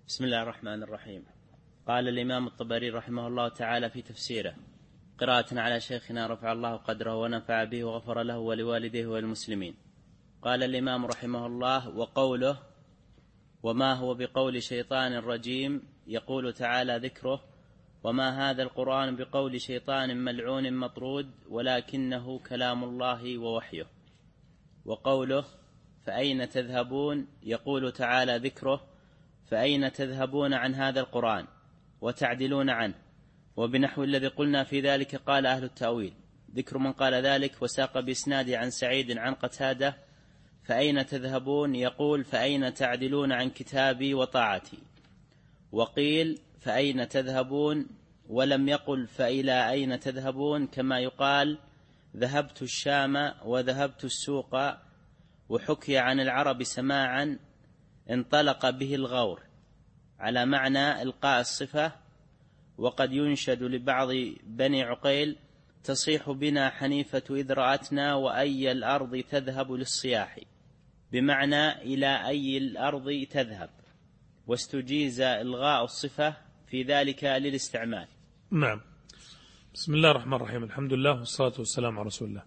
بسم الله الرحمن الرحيم. قال الإمام الطبري رحمه الله تعالى في تفسيره قراءة على شيخنا رفع الله قدره ونفع به وغفر له ولوالديه والمسلمين. قال الإمام رحمه الله: وقوله: وما هو بقول شيطان رجيم، يقول تعالى ذكره: وما هذا القرآن بقول شيطان ملعون مطرود ولكنه كلام الله ووحيه. وقوله: فأين تذهبون، يقول تعالى ذكره: فأين تذهبون عن هذا القرآن وتعدلون عنه. وبنحو الذي قلنا في ذلك قال أهل التأويل. ذكر من قال ذلك وساق بإسناد عن سعيد عن قتادة: فأين تذهبون، يقول: فأين تعدلون عن كتابي وطاعتي. وقيل: فأين تذهبون، ولم يقل فإلى أين تذهبون، كما يقال: ذهبت الشام وذهبت السوق. وحكي عن العرب سماعا انطلق به الغور، على معنى إلقاء الصفة. وقد ينشد لبعض بني عقيل: تصيح بنا حنيفة إذ رأتنا وأي الأرض تذهب للصياح، بمعنى إلى أي الأرض تذهب، واستجيز إلغاء الصفة في ذلك للاستعمال. نعم. بسم الله الرحمن الرحيم، الحمد لله والصلاة والسلام على رسول الله.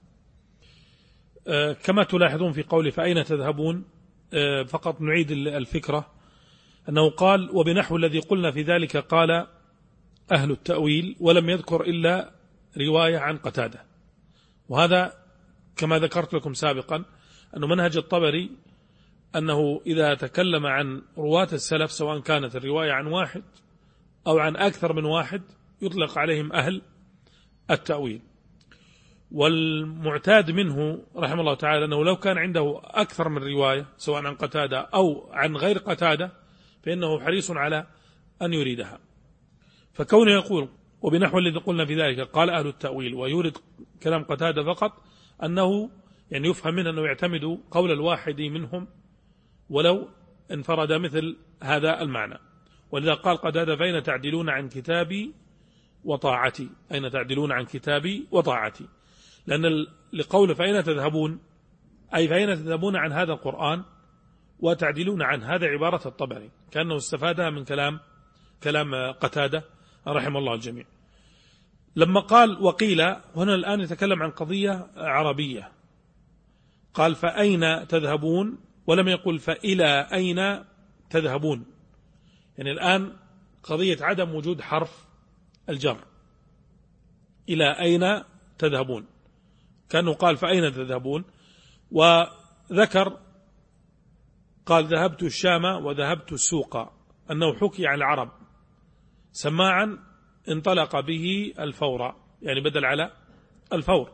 كما تلاحظون في قول فأين تذهبون، فقط نعيد الفكرة، أنه قال: وبنحو الذي قلنا في ذلك قال أهل التأويل، ولم يذكر إلا رواية عن قتادة. وهذا كما ذكرت لكم سابقا أنه منهج الطبري، أنه إذا تكلم عن رواة السلف سواء كانت الرواية عن واحد أو عن أكثر من واحد يطلق عليهم أهل التأويل. والمعتاد منه رحمه الله تعالى أنه لو كان عنده أكثر من رواية سواء عن قتادة أو عن غير قتادة فإنه حريص على أن يريدها. فكونه يقول وبنحو الذي قلنا في ذلك قال أهل التأويل ويورد كلام قتادة فقط، أنه يعني يفهم منه أنه يعتمد قول الواحد منهم ولو انفرد مثل هذا المعنى. ولذا قال قتادة: فأين تعدلون عن كتابي وطاعتي، أين تعدلون عن كتابي وطاعتي، لأن لقول فأين تذهبون أي فأين تذهبون عن هذا القرآن وتعدلون عن هذا عبارة الطبري، كأنه استفادها من كلام قتادة رحمه الله الجميع. لما قال وقيل، هنا الآن يتكلم عن قضية عربية، قال فأين تذهبون ولم يقل فإلى أين تذهبون، يعني الآن قضية عدم وجود حرف الجر، إلى أين تذهبون، كأنه قال فأين تذهبون. وذكر قال ذهبت الشام وذهبت السوق، أنه حكي عن العرب سماعا انطلق به الفور، يعني بدل على الفور.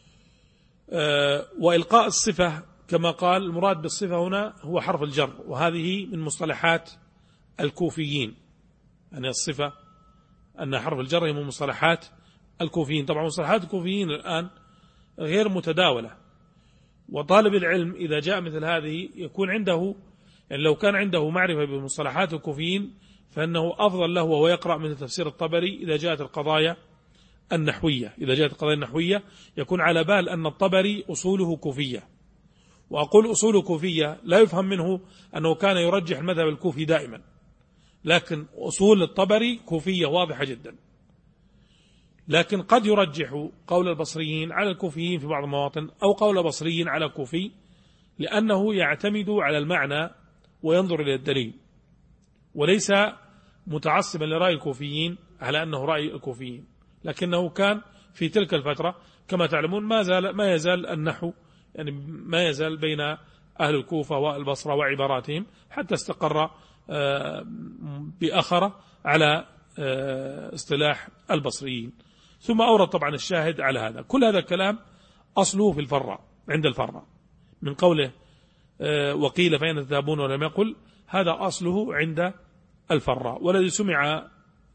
وإلقاء الصفة كما قال المراد بالصفة هنا هو حرف الجر، وهذه من مصطلحات الكوفيين، يعني الصفة أن حرف الجر هي من مصطلحات الكوفيين. طبعا مصطلحات الكوفيين الآن غير متداولة، وطالب العلم إذا جاء مثل هذه يكون عنده، يعني لو كان عنده معرفة بمصطلحات الكوفيين فإنه أفضل له وهو يقرأ من تفسير الطبري إذا جاءت القضايا النحوية. إذا جاءت القضايا النحوية يكون على بال أن الطبري أصوله كوفية، وأقول أصوله كوفية لا يفهم منه أنه كان يرجح المذهب الكوفي دائما، لكن أصول الطبري كوفية واضحة جدا، لكن قد يرجح قول البصريين على الكوفيين في بعض المواطن أو قول بصريين على كوفي، لأنه يعتمد على المعنى وينظر إلى الدليل، وليس متعصبا لرأي الكوفيين على أنه رأي الكوفيين، لكنه كان في تلك الفترة كما تعلمون ما يزال النحو، يعني ما يزال بين أهل الكوفة والبصرة وعباراتهم حتى استقر بأخرة على اصطلاح البصريين. ثم أورد طبعا الشاهد على هذا. كل هذا الكلام أصله في الفراء، عند الفراء، من قوله وقيل فأين تذهبون ولم يقل، هذا أصله عند الفراء، والذي سمع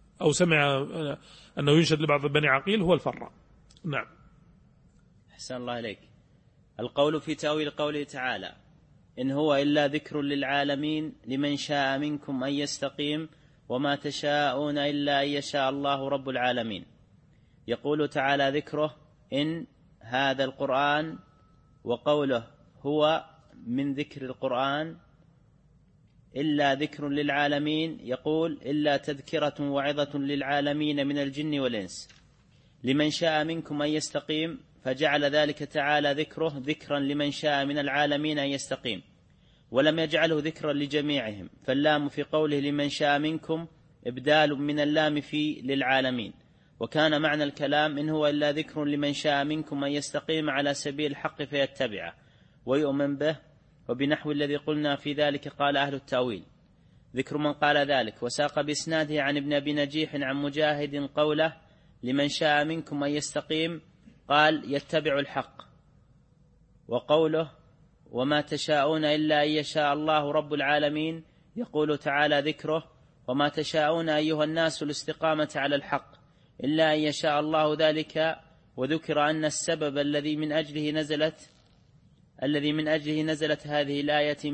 أنه ينشد لبعض بني عقيل هو الفراء. نعم. أحسن الله عليك. القول في تأويل قوله تعالى: إن هو إلا ذكر للعالمين لمن شاء منكم أن يستقيم وما تشاءون إلا أن يشاء الله رب العالمين. يقول تعالى ذكره: إن هذا القرآن، وقوله هو من ذكر القرآن إلا ذكر للعالمين يقول إلا تذكرة وعظة للعالمين من الجن والإنس لمن شاء منكم أن يستقيم، فجعل ذلك تعالى ذكره ذكرا لمن شاء من العالمين أن يستقيم، ولم يجعله ذكرا لجميعهم، فاللام في قوله لمن شاء منكم إبدال من اللام في للعالمين. وكان معنى الكلام إن هو إلا ذكر لمن شاء منكم أن يستقيم على سبيل الحق فيتبعه ويؤمن به، وبنحو الذي قلنا في ذلك قال أهل التأويل. ذكر من قال ذلك. وساق بإسناده عن ابن أبي نجيح عن مجاهد قوله لمن شاء منكم أن يستقيم قال يتبع الحق، وقوله وما تشاءون إلا أن يشاء الله رب العالمين يقول تعالى ذكره وما تشاءون أيها الناس الاستقامة على الحق إلا أن يشاء الله ذلك. وذكر أن السبب الذي من أجله نزلت هذه الآية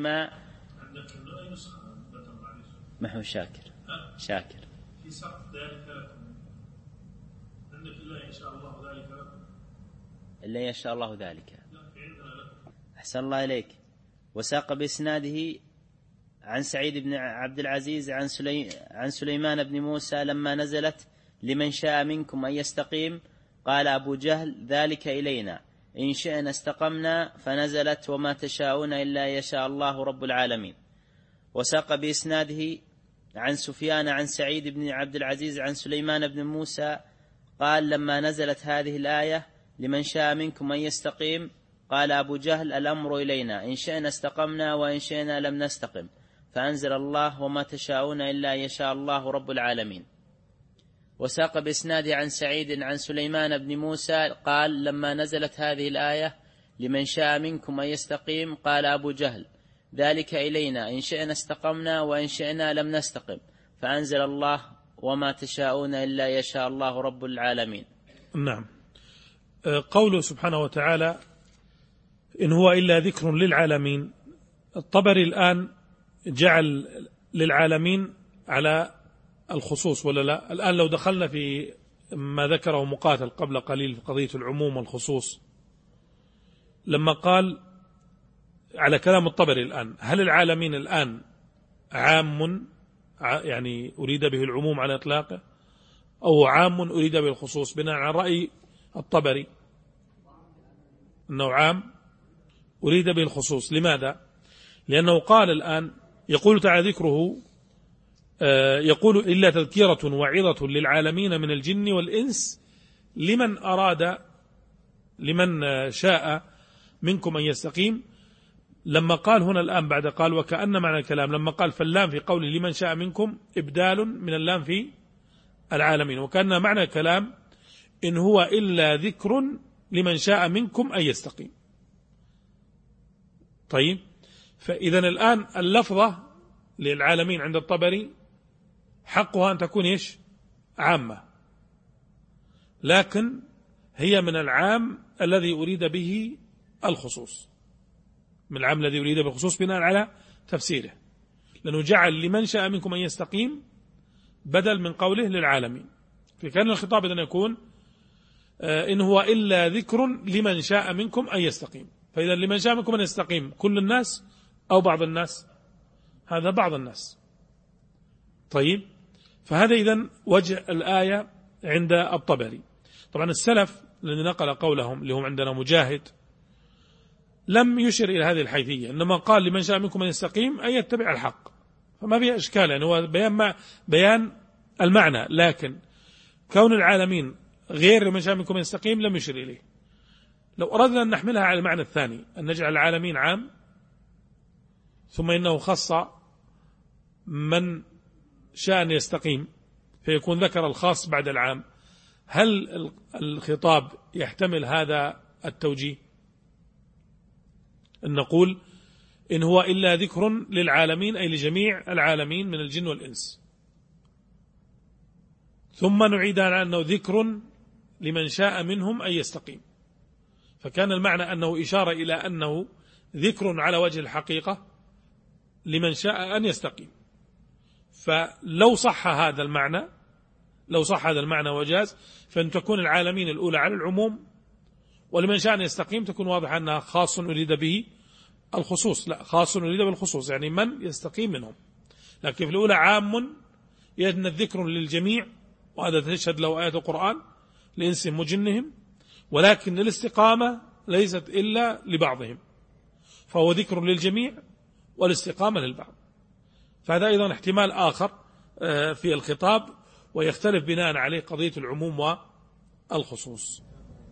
ما هو شاكر في سقط ذلك عندك إلا يشاء الله ذلك إلا يشاء الله ذلك. أحسن الله إليك. وساق بإسناده عن سعيد بن عبد العزيز عن سليمان بن موسى لما نزلت لمن شاء منكم أن يستقيم قال أبو جهل ذلك إلينا إن شئنا استقمنا، فنزلت وما تشاءون إلا يشاء الله رب العالمين. وساق بإسناده عن سفيان عن سعيد بن عبد العزيز عن سليمان بن موسى قال لما نزلت هذه الآية لمن شاء منكم أن يستقيم قال أبو جهل الأمر إلينا إن شئنا استقمنا وإن شئنا لم نستقم، فأنزل الله وما تشاءون إلا يشاء الله رب العالمين. وساق بإسناده عن سعيد عن سليمان بن موسى قال لما نزلت هذه الآية لمن شاء منكم أن يستقيم قال أبو جهل ذلك إلينا إن شئنا استقمنا وإن شئنا لم نستقم، فأنزل الله وما تشاءون إلا يشاء الله رب العالمين. نعم. قوله سبحانه وتعالى إن هو إلا ذكر للعالمين، الطبري الآن جعل للعالمين على الخصوص ولا لا؟ الآن لو دخلنا في ما ذكره مقاتل قبل قليل في قضية العموم والخصوص، لما قال على كلام الطبري الآن هل العالمين الآن عام يعني أريد به العموم على إطلاقه أو عام أريد به الخصوص؟ بناء على رأي الطبري أنه عام أريد به الخصوص. لماذا؟ لأنه قال الآن يقول تعالى ذكره يقول إلا تذكرة وعظة للعالمين من الجن والإنس لمن شاء منكم أن يستقيم. لما قال هنا الآن بعد قال وكأن معنى الكلام لما قال فاللام في قوله لمن شاء منكم إبدال من اللام في العالمين، وكأن معنى الكلام إن هو إلا ذكر لمن شاء منكم أن يستقيم. طيب، فإذا الآن اللفظة للعالمين عند الطبري حقها أن تكون إيش؟ عامة، لكن هي من العام الذي أريد به الخصوص، من العام الذي أريد بالخصوص بناء على تفسيره، لأنه جعل لمن شاء منكم أن يستقيم بدل من قوله للعالمين، فكان الخطاب إذن يكون إن هو إلا ذكر لمن شاء منكم أن يستقيم. فإذا لمن شاء منكم أن يستقيم كل الناس أو بعض الناس؟ هذا بعض الناس. طيب، فهذا إذن وجه الآية عند الطبري. طبعا السلف الذين نقل قولهم اللي هم عندنا مجاهد لم يشر إلى هذه الحيثية، إنما قال لمن شاء منكم أن يستقيم أن يتبع الحق، فما فيها إشكال، يعني هو بيان المعنى، لكن كون العالمين غير لمن شاء منكم أن يستقيم لم يشر إليه. لو أردنا أن نحملها على المعنى الثاني أن نجعل العالمين عام ثم إنه خص من شاء أن يستقيم فيكون ذكر الخاص بعد العام، هل الخطاب يحتمل هذا التوجيه؟ أن نقول إن هو إلا ذكر للعالمين أي لجميع العالمين من الجن والإنس، ثم نعيد على أنه ذكر لمن شاء منهم أن يستقيم، فكان المعنى أنه إشارة إلى أنه ذكر على وجه الحقيقة لمن شاء أن يستقيم. فلو صح هذا المعنى وجاز، فإن تكون العالمين الأولى على العموم، ولمن شاء أن يستقيم تكون واضحة أنها خاص أريد به الخصوص، لا خاص أريد بالخصوص، يعني من يستقيم منهم. لكن في الأولى عام يدنا ذكر للجميع، وهذا تشهد له آيات القرآن لإنسهم وجنهم، ولكن الاستقامة ليست إلا لبعضهم، فهو ذكر للجميع والاستقامة للبعض. فهذا أيضا احتمال آخر في الخطاب، ويختلف بناء عليه قضية العموم والخصوص.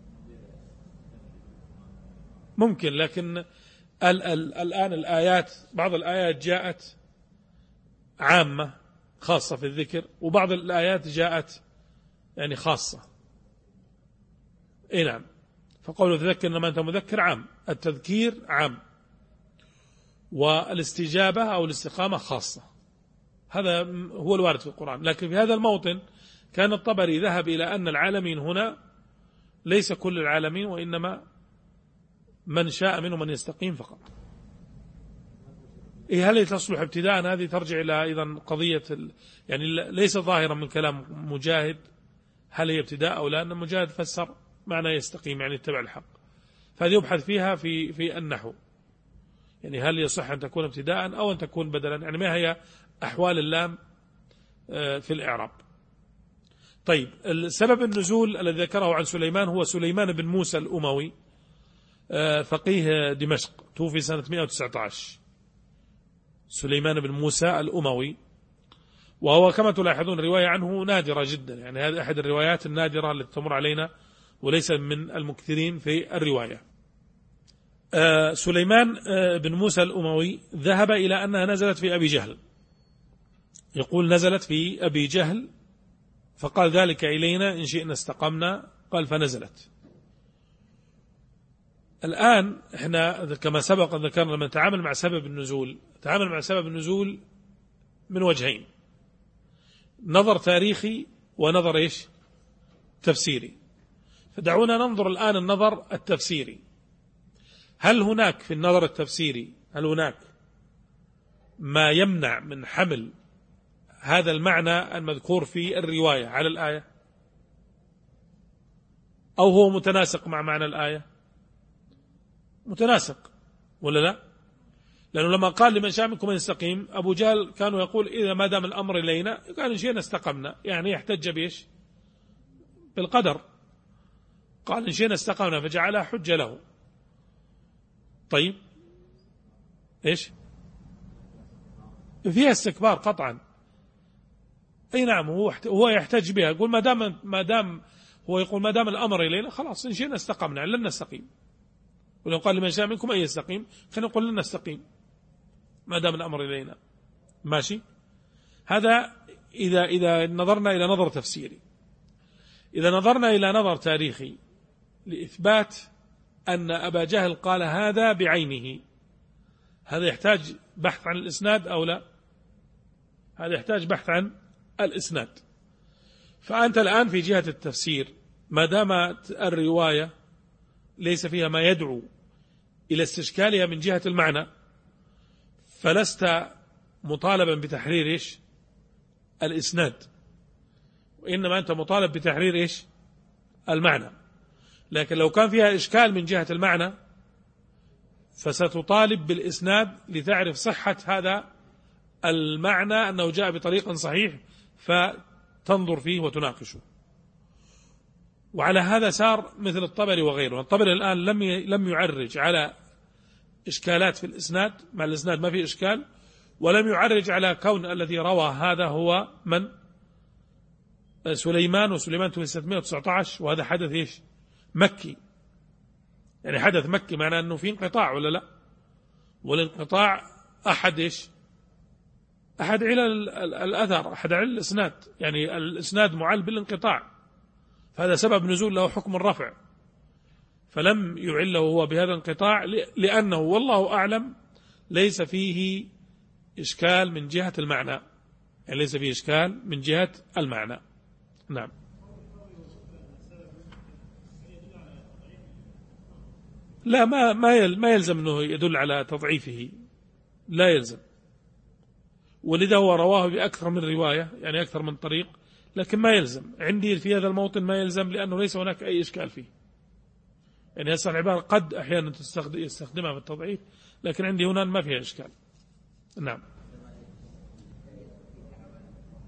ممكن، لكن الآن الآيات، بعض الآيات جاءت عامة خاصة في الذكر، وبعض الآيات جاءت يعني خاصة. نعم. فقوله تذكر إنما أنت مذكر عام، التذكير عام، والاستجابة أو الاستقامة خاصة. هذا هو الوارد في القرآن. لكن في هذا الموطن كان الطبري ذهب إلى أن العالمين هنا ليس كل العالمين، وإنما من شاء منهم من يستقيم فقط. هل تصلح ابتداء؟ هذه ترجع إلى أيضا قضية يعني ليس ظاهرا من كلام مجاهد هل هي ابتداء أو لا، أن مجاهد فسر معنى يستقيم يعني اتبع الحق، فهذه يبحث فيها في النحو، يعني هل يصح أن تكون ابتداء أو أن تكون بدلا، يعني ما هي أحوال اللام في الإعراب. طيب، السبب النزول الذي ذكره عن سليمان هو سليمان بن موسى الأموي، فقيه دمشق، توفي سنة 119. سليمان بن موسى الأموي، وهو كما تلاحظون رواية عنه نادرة جدا، يعني هذه أحد الروايات النادرة التي تمر علينا وليس من المكثرين في الرواية. سليمان بن موسى الأموي ذهب إلى أنها نزلت في أبي جهل، يقول نزلت في أبي جهل، فقال ذلك إلينا إن شئنا استقمنا، قال فنزلت. الآن احنا كما سبق أن ذكرنا لما نتعامل مع سبب النزول، نتعامل مع سبب النزول من وجهين، نظر تاريخي ونظر تفسيري. فدعونا ننظر الآن النظر التفسيري. هل هناك في النظر التفسيري هل هناك ما يمنع من حمل هذا المعنى المذكور في الرواية على الآية، أو هو متناسق مع معنى الآية؟ متناسق ولا لا؟ لأنه لما قال لمن شاء منكم أن يستقيم، أبو جهل كانوا يقول إذا ما دام الأمر إلينا قال إن شئنا استقمنا، يعني يحتج بإيش؟ بالقدر. قال إن شئنا استقمنا فجعلها حجة له. طيب إيش؟ فيها استكبار قطعا. أي نعم، هو يحتج بها، يقول ما دام هو يقول ما دام الأمر إلينا خلاص إن شئنا استقمنا، لن نستقيم. ولو قال لمن شاء منكم أن يستقيم خلينا نقول لن نستقيم ما دام الأمر إلينا. ماشي. هذا إذا نظرنا إلى نظر تفسيري. إذا نظرنا إلى نظر تاريخي لإثبات أن أبا جهل قال هذا بعينه، هذا يحتاج بحث عن الإسناد أو لا؟ هذا يحتاج بحث عن الإسناد. فأنت الآن في جهة التفسير ما دامت الرواية ليس فيها ما يدعو إلى استشكالها من جهة المعنى، فلست مطالبا بتحرير الإسناد، وإنما أنت مطالب بتحرير المعنى. لكن لو كان فيها إشكال من جهة المعنى فستطالب بالإسناد لتعرف صحة هذا المعنى أنه جاء بطريق صحيح، فتنظر فيه وتناقشه. وعلى هذا سار مثل الطبري وغيره. الطبري الآن لم يعرج على إشكالات في الإسناد، مع الإسناد ما في إشكال، ولم يعرج على كون الذي روى هذا هو من؟ سليمان، وسليمان توفي 619، وهذا حدث مكي، يعني حدث مكي، معناه أنه في انقطاع ولا لا؟ والانقطاع أحد علل الأثر، أحد علل الإسناد، يعني الإسناد معل بالانقطاع، فهذا سبب نزول له حكم الرفع، فلم يعله هو بهذا الانقطاع لأنه والله أعلم ليس فيه إشكال من جهة المعنى، يعني ليس فيه إشكال من جهة المعنى. نعم. لا، ما يلزم أنه يدل على تضعيفه، لا يلزم. ولذا هو رواه بأكثر من رواية، يعني أكثر من طريق، لكن ما يلزم. عندي في هذا الموطن ما يلزم، لأنه ليس هناك أي إشكال فيه. يعني هذه العبارة قد أحيانا يستخدمها في التضعيف، لكن عندي هنا ما فيها إشكال. نعم.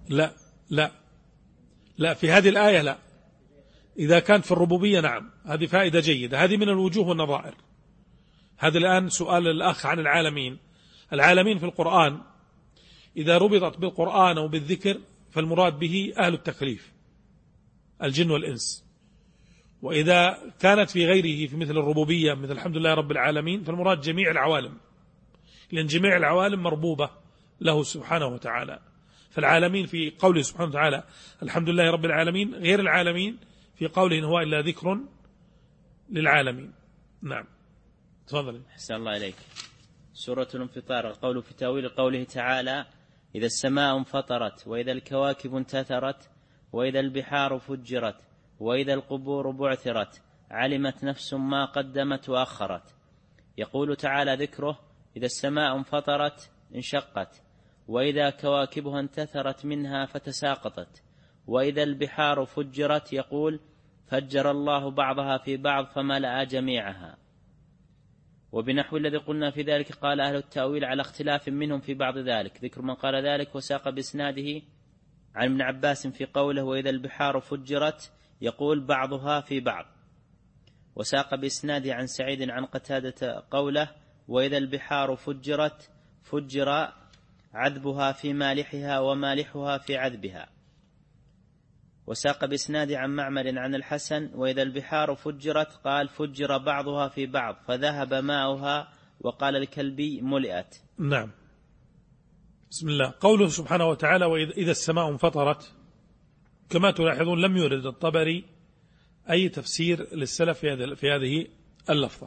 لا في هذه الآية لا. إذا كانت في الربوبية نعم، هذه فائدة جيدة، هذه من الوجوه والنظائر. هذا الآن سؤال الأخ عن العالمين. العالمين في القرآن إذا ربطت بالقرآن أو بالذكر فالمراد به أهل التكليف الجن والإنس، وإذا كانت في غيره في مثل الربوبية مثل الحمد لله رب العالمين فالمراد جميع العوالم، لأن جميع العوالم مربوبة له سبحانه وتعالى. فالعالمين في قوله سبحانه وتعالى الحمد لله رب العالمين غير العالمين في قوله إن هو إلا ذكر للعالمين. نعم تفضل. أحسن الله إليك. سورة الانفطار، القول في تأويل قوله تعالى إذا السماء انفطرت وإذا الكواكب انتثرت وإذا البحار فجرت وإذا القبور بعثرت علمت نفس ما قدمت وأخرت. يقول تعالى ذكره إذا السماء انفطرت انشقت، وإذا كواكبها انتثرت منها فتساقطت، وإذا البحار فجرت يقول فجر الله بعضها في بعض فملأ جميعها. وبنحو الذي قلنا في ذلك قال أهل التأويل على اختلاف منهم في بعض ذلك، ذكر من قال ذلك وساق بإسناده عن ابن عباس في قوله وإذا البحار فجرت يقول بعضها في بعض، وساق بإسناده عن سعيد عن قتادة قوله وإذا البحار فجرت فجر عذبها في مالحها ومالحها في عذبها. وساق بإسناده عن معمر عن الحسن وإذا البحار فجرت قال فجر بعضها في بعض فذهب ماؤها، وقال الكلبي ملئت. نعم. بسم الله. قوله سبحانه وتعالى وإذا السماء انفطرت، كما تلاحظون لم يرد الطبري أي تفسير للسلف في هذه اللفظة،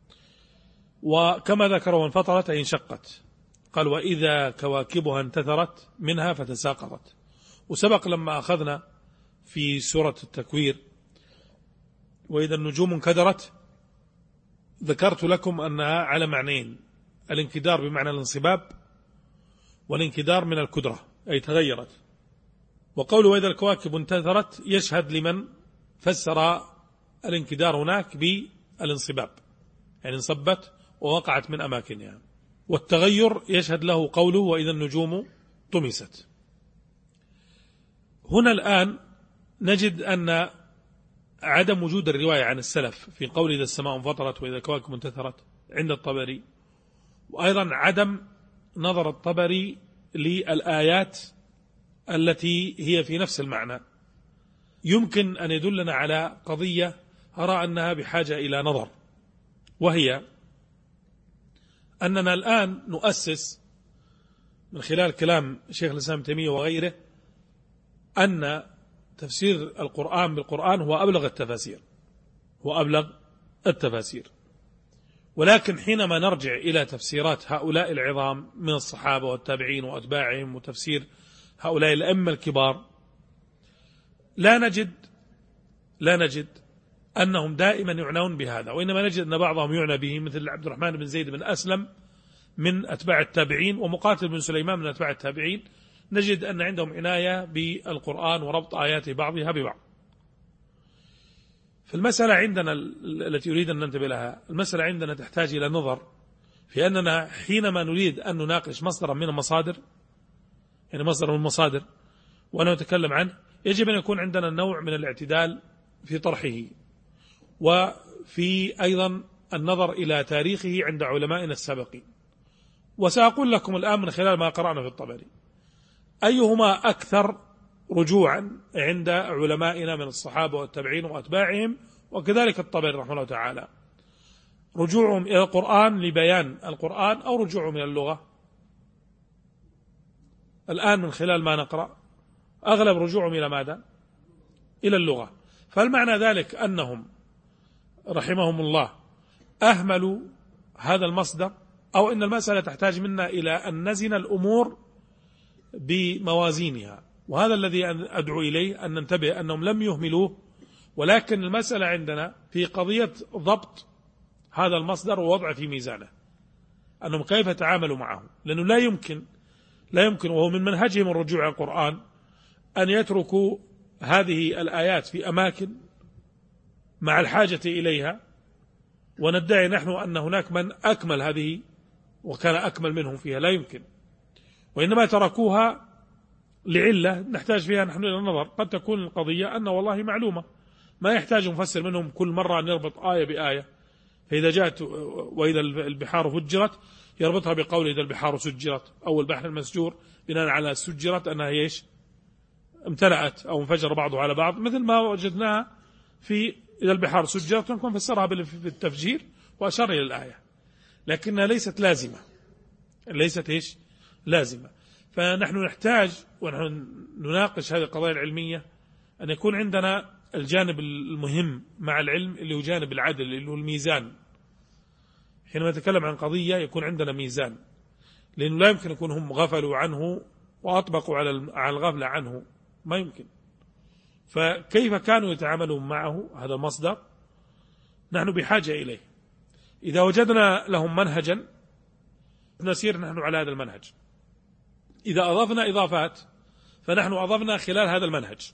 وكما ذكروا انفطرت أي انشقت، قال وإذا كواكبها انتثرت منها فتساقطت. وسبق لما أخذنا في سورة التكوير وإذا النجوم انكدرت ذكرت لكم أنها على معنيين، الانكدار بمعنى الانصباب، والانكدار من الكدرة أي تغيرت. وقول وإذا الكواكب انتثرت يشهد لمن فسر الانكدار هناك بالانصباب، يعني انصبت ووقعت من أماكنها، والتغير يشهد له قوله وإذا النجوم طمست. هنا الآن نجد أن عدم وجود الرواية عن السلف في قول إذا السماء انفطرت وإذا الكواكب انتثرت عند الطبري، وأيضا عدم نظر الطبري للآيات التي هي في نفس المعنى، يمكن أن يدلنا على قضية أرى أنها بحاجة إلى نظر، وهي أننا الآن نؤسس من خلال كلام شيخ الإسلام تيمية وغيره أن تفسير القرآن بالقرآن هو أبلغ التفاسير، ولكن حينما نرجع إلى تفسيرات هؤلاء العظام من الصحابة والتابعين وأتباعهم وتفسير هؤلاء الأئمة الكبار لا نجد أنهم دائما يعنون بهذا، وإنما نجد أن بعضهم يعنى به مثل عبد الرحمن بن زيد بن أسلم من أتباع التابعين ومقاتل بن سليمان من أتباع التابعين، نجد أن عندهم عناية بالقرآن وربط آيات بعضها ببعض. فالمسألة عندنا التي يريد أن ننتبه لها، المسألة عندنا تحتاج إلى نظر في أننا حينما نريد أن نناقش مصدرا من المصادر، يعني مصدر من المصادر وأنا أتكلم عنه، يجب أن يكون عندنا نوع من الاعتدال في طرحه، وفي أيضا النظر إلى تاريخه عند علمائنا السابقين. وسأقول لكم الآن من خلال ما قرأنا في الطبري أيهما أكثر رجوعا عند علمائنا من الصحابة والتابعين وأتباعهم، وكذلك الطبري رحمه الله تعالى، رجوعهم إلى القرآن لبيان القرآن أو رجوعهم إلى اللغة؟ الآن من خلال ما نقرأ أغلب رجوعهم إلى ماذا؟ إلى اللغة. فهل معنى ذلك أنهم رحمهم الله أهملوا هذا المصدر، أو إن المسألة تحتاج منا إلى أن نزن الأمور بموازينها؟ وهذا الذي أدعو إليه، أن ننتبه أنهم لم يهملوه، ولكن المسألة عندنا في قضية ضبط هذا المصدر ووضعه في ميزانه، أنهم كيف تعاملوا معه، لأنه لا يمكن وهو من منهجهم الرجوع على القرآن أن يتركوا هذه الآيات في أماكن مع الحاجة إليها وندعي نحن أن هناك من أكمل هذه وكان أكمل منهم فيها، لا يمكن، وإنما تركوها لعلة نحتاج فيها نحن إلى النظر. قد تكون القضية أن والله معلومة ما يحتاج مفسر منهم كل مرة أن يربط آية بآية، فإذا جاءت وإذا البحار فجرت يربطها بقول إذا البحار سجرت، أو البحر المسجور بناء على سجرت أنها إيش امتلأت أو انفجر بعضها على بعض، مثل ما وجدناها في إذا البحار سجرت نكون فسرها بالتفجير وأشار إلى الآية، لكنها ليست لازمة، ليست إيش لازمة. فنحن نحتاج ونحن نناقش هذه القضايا العلمية أن يكون عندنا الجانب المهم مع العلم اللي هو جانب العدل، اللي هو الميزان. حينما نتكلم عن قضية يكون عندنا ميزان، لأنه لا يمكن يكون هم غفلوا عنه وأطبقوا على الغفلة عنه، ما يمكن. فكيف كانوا يتعاملون معه هذا المصدر نحن بحاجة إليه. إذا وجدنا لهم منهجا نسير نحن على هذا المنهج. إذا أضفنا إضافات فنحن أضفنا خلال هذا المنهج،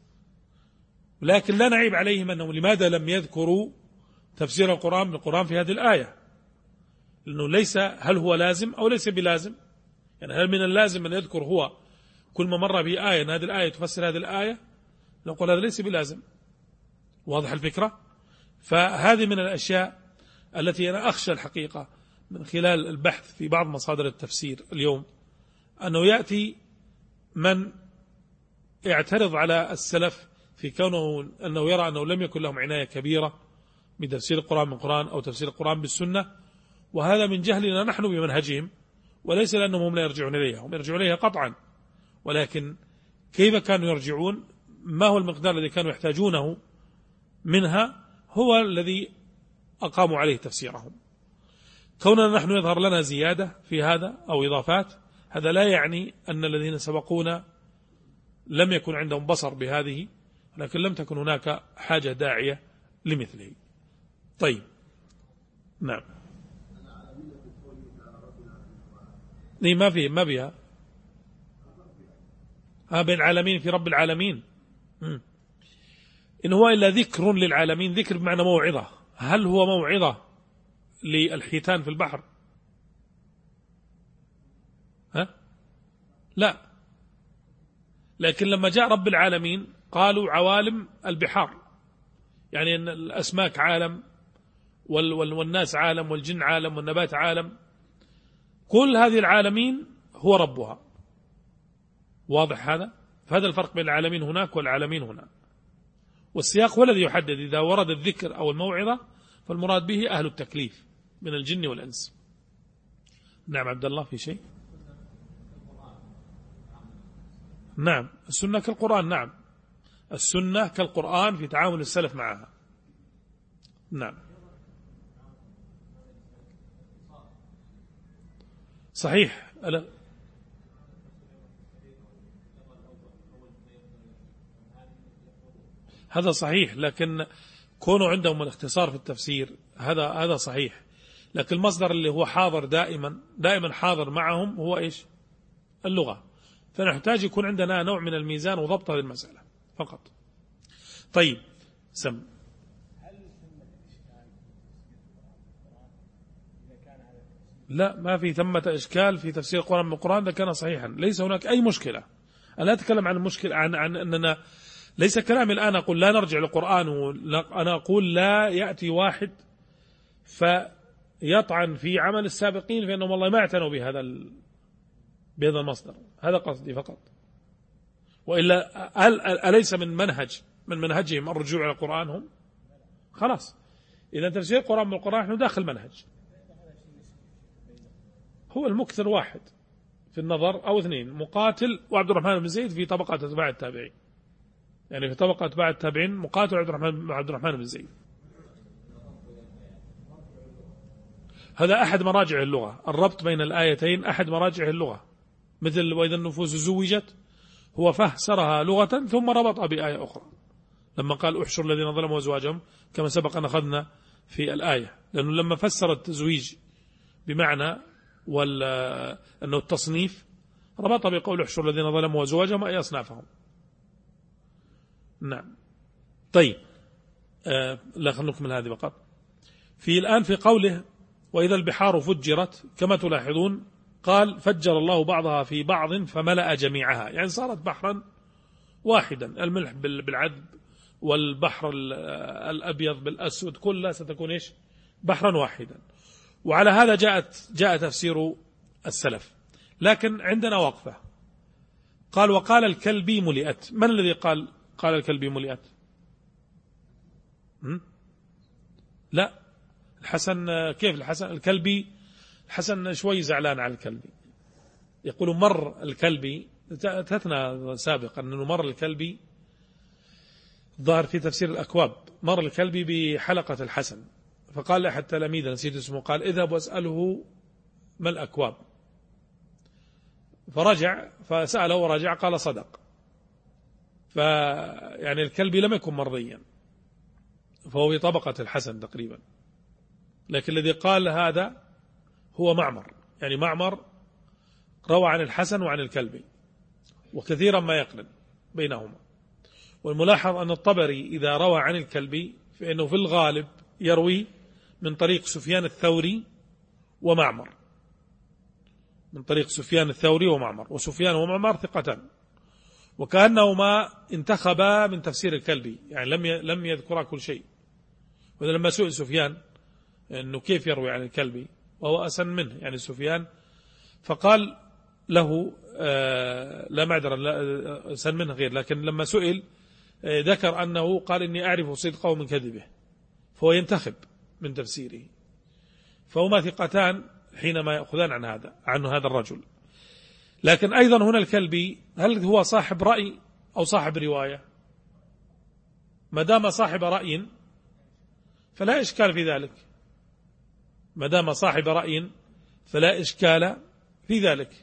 لكن لا نعيب عليهم أنهم لماذا لم يذكروا تفسير القرآن بالقرآن في هذه الآية، لأنه ليس هل هو لازم أو ليس بلازم. يعني هل من اللازم أن يذكر هو كل ما مر به آية أن هذه الآية تفسر هذه الآية؟ نقول هذا ليس بلازم. واضح الفكرة؟ فهذه من الأشياء التي أنا أخشى الحقيقة من خلال البحث في بعض مصادر التفسير اليوم، أنه يأتي من يعترض على السلف في كونه أنه يرى أنه لم يكن لهم عناية كبيرة بتفسير القرآن بالقرآن أو تفسير القرآن بالسنة، وهذا من جهلنا نحن بمنهجهم، وليس لأنهم هم لا يرجعون إليها، هم يرجعون إليها قطعا، ولكن كيف كانوا يرجعون، ما هو المقدار الذي كانوا يحتاجونه منها هو الذي أقاموا عليه تفسيرهم. كوننا نحن يظهر لنا زيادة في هذا أو إضافات، هذا لا يعني أن الذين سبقونا لم يكن عندهم بصر بهذه، لكن لم تكن هناك حاجة داعية لمثله. طيب نعم، ما بها بين العالمين في رب العالمين. إن هو إلا ذكر للعالمين، ذكر بمعنى موعظة. هل هو موعظة للحيتان في البحر؟ لا، لكن لما جاء رب العالمين قالوا عوالم البحار، يعني أن الأسماك عالم والناس عالم والجن عالم والنبات عالم، كل هذه العالمين هو ربها. واضح هذا؟ فهذا الفرق بين العالمين هناك والعالمين هنا، والسياق هو الذي يحدد. إذا ورد الذكر أو الموعظة فالمراد به أهل التكليف من الجن والإنس. نعم عبد الله في شيء؟ نعم السنة كالقرآن، نعم السنة كالقرآن في تعامل السلف معها. نعم صحيح، هذا صحيح، لكن كونوا عندهم الاختصار في التفسير هذا صحيح، لكن المصدر اللي هو حاضر دائما حاضر معهم هو إيش؟ اللغة. فنحتاج يكون عندنا نوع من الميزان وضبط هذه المسألة فقط. طيب سم. لا، ما في ثمة إشكال في تفسير القرآن بالقرآن، ده كان صحيحا، ليس هناك أي مشكلة. أنا لا أتكلم عن المشكلة عن أننا ليس كلامي الآن أقول لا نرجع للقرآن، أنا أقول لا يأتي واحد فيطعن في عمل السابقين فإنهم والله ما اعتنوا بهذا المصدر. هذا قصدي فقط، وإلا أليس من منهجهم الرجوع إلى القرآن هم؟ خلاص، إذا تفسير القرآن بالقرآن نحن داخل منهج. هو المكثر واحد في النظر أو اثنين، مقاتل وعبد الرحمن بن زيد في طبقة أتباع التابعين، يعني في طبقة أتباع التابعين مقاتل عبد الرحمن بن زيد. هذا أحد مراجع اللغة، الربط بين الآيتين أحد مراجع اللغة، مثل وإذا النفوس زوجت، هو فسرها لغة ثم ربطها بآية أخرى لما قال احشر الذين ظلموا أزواجهم، كما سبق أن أخذنا في الآية، لأنه لما فسر التزويج بمعنى أنه التصنيف ربط بقول احشر الذين ظلموا أزواجهم أي أصنافهم. نعم طيب لا خلينا نكمل هذه فقط. الآن في قوله وإذا البحار فجرت، كما تلاحظون قال فجر الله بعضها في بعض فملأ جميعها، يعني صارت بحرا واحدا، الملح بالعذب والبحر الأبيض بالأسود كلها ستكون إيش؟ بحرا واحدا. وعلى هذا جاء تفسير السلف. لكن عندنا وقفة، قال وقال الكلبي ملئت. من الذي قال الكلبي ملئت؟ لا، الحسن. كيف الحسن؟ الحسن شوي زعلان على الكلبي، يقول مر الكلبي، تثنى سابقا أنه مر الكلبي ظهر في تفسير الأكواب، مر الكلبي بحلقة الحسن فقال لأحد تلاميذه نسيت اسمه، قال اذهب واسأله ما الأكواب، فرجع فسأله ورجع قال صدق. فيعني الكلبي لم يكن مرضيا، فهو في طبقة الحسن تقريبا. لكن الذي قال هذا هو معمر، يعني معمر روى عن الحسن وعن الكلبي وكثيرا ما يقرن بينهما. والملاحظ أن الطبري إذا روى عن الكلبي فإنه في الغالب يروي من طريق سفيان الثوري ومعمر، من طريق سفيان الثوري ومعمر، وسفيان ومعمر ثقتان، وكأنهما انتخبا من تفسير الكلبي، يعني لم يذكرا كل شيء. ولما سئل سفيان أنه كيف يروي عن الكلبي وهو أسن منه يعني سفيان، فقال له لا معذرة أسن منه غير، لكن لما سئل ذكر أنه قال إني أعرف صدقه من كذبه، فهو ينتخب من تفسيره. فهما ثقتان حينما يأخذان عن هذا الرجل. لكن أيضا هنا الكلبي هل هو صاحب رأي أو صاحب رواية؟ ما دام صاحب رأي فلا إشكال في ذلك، ما دام صاحب رأي فلا إشكال في ذلك.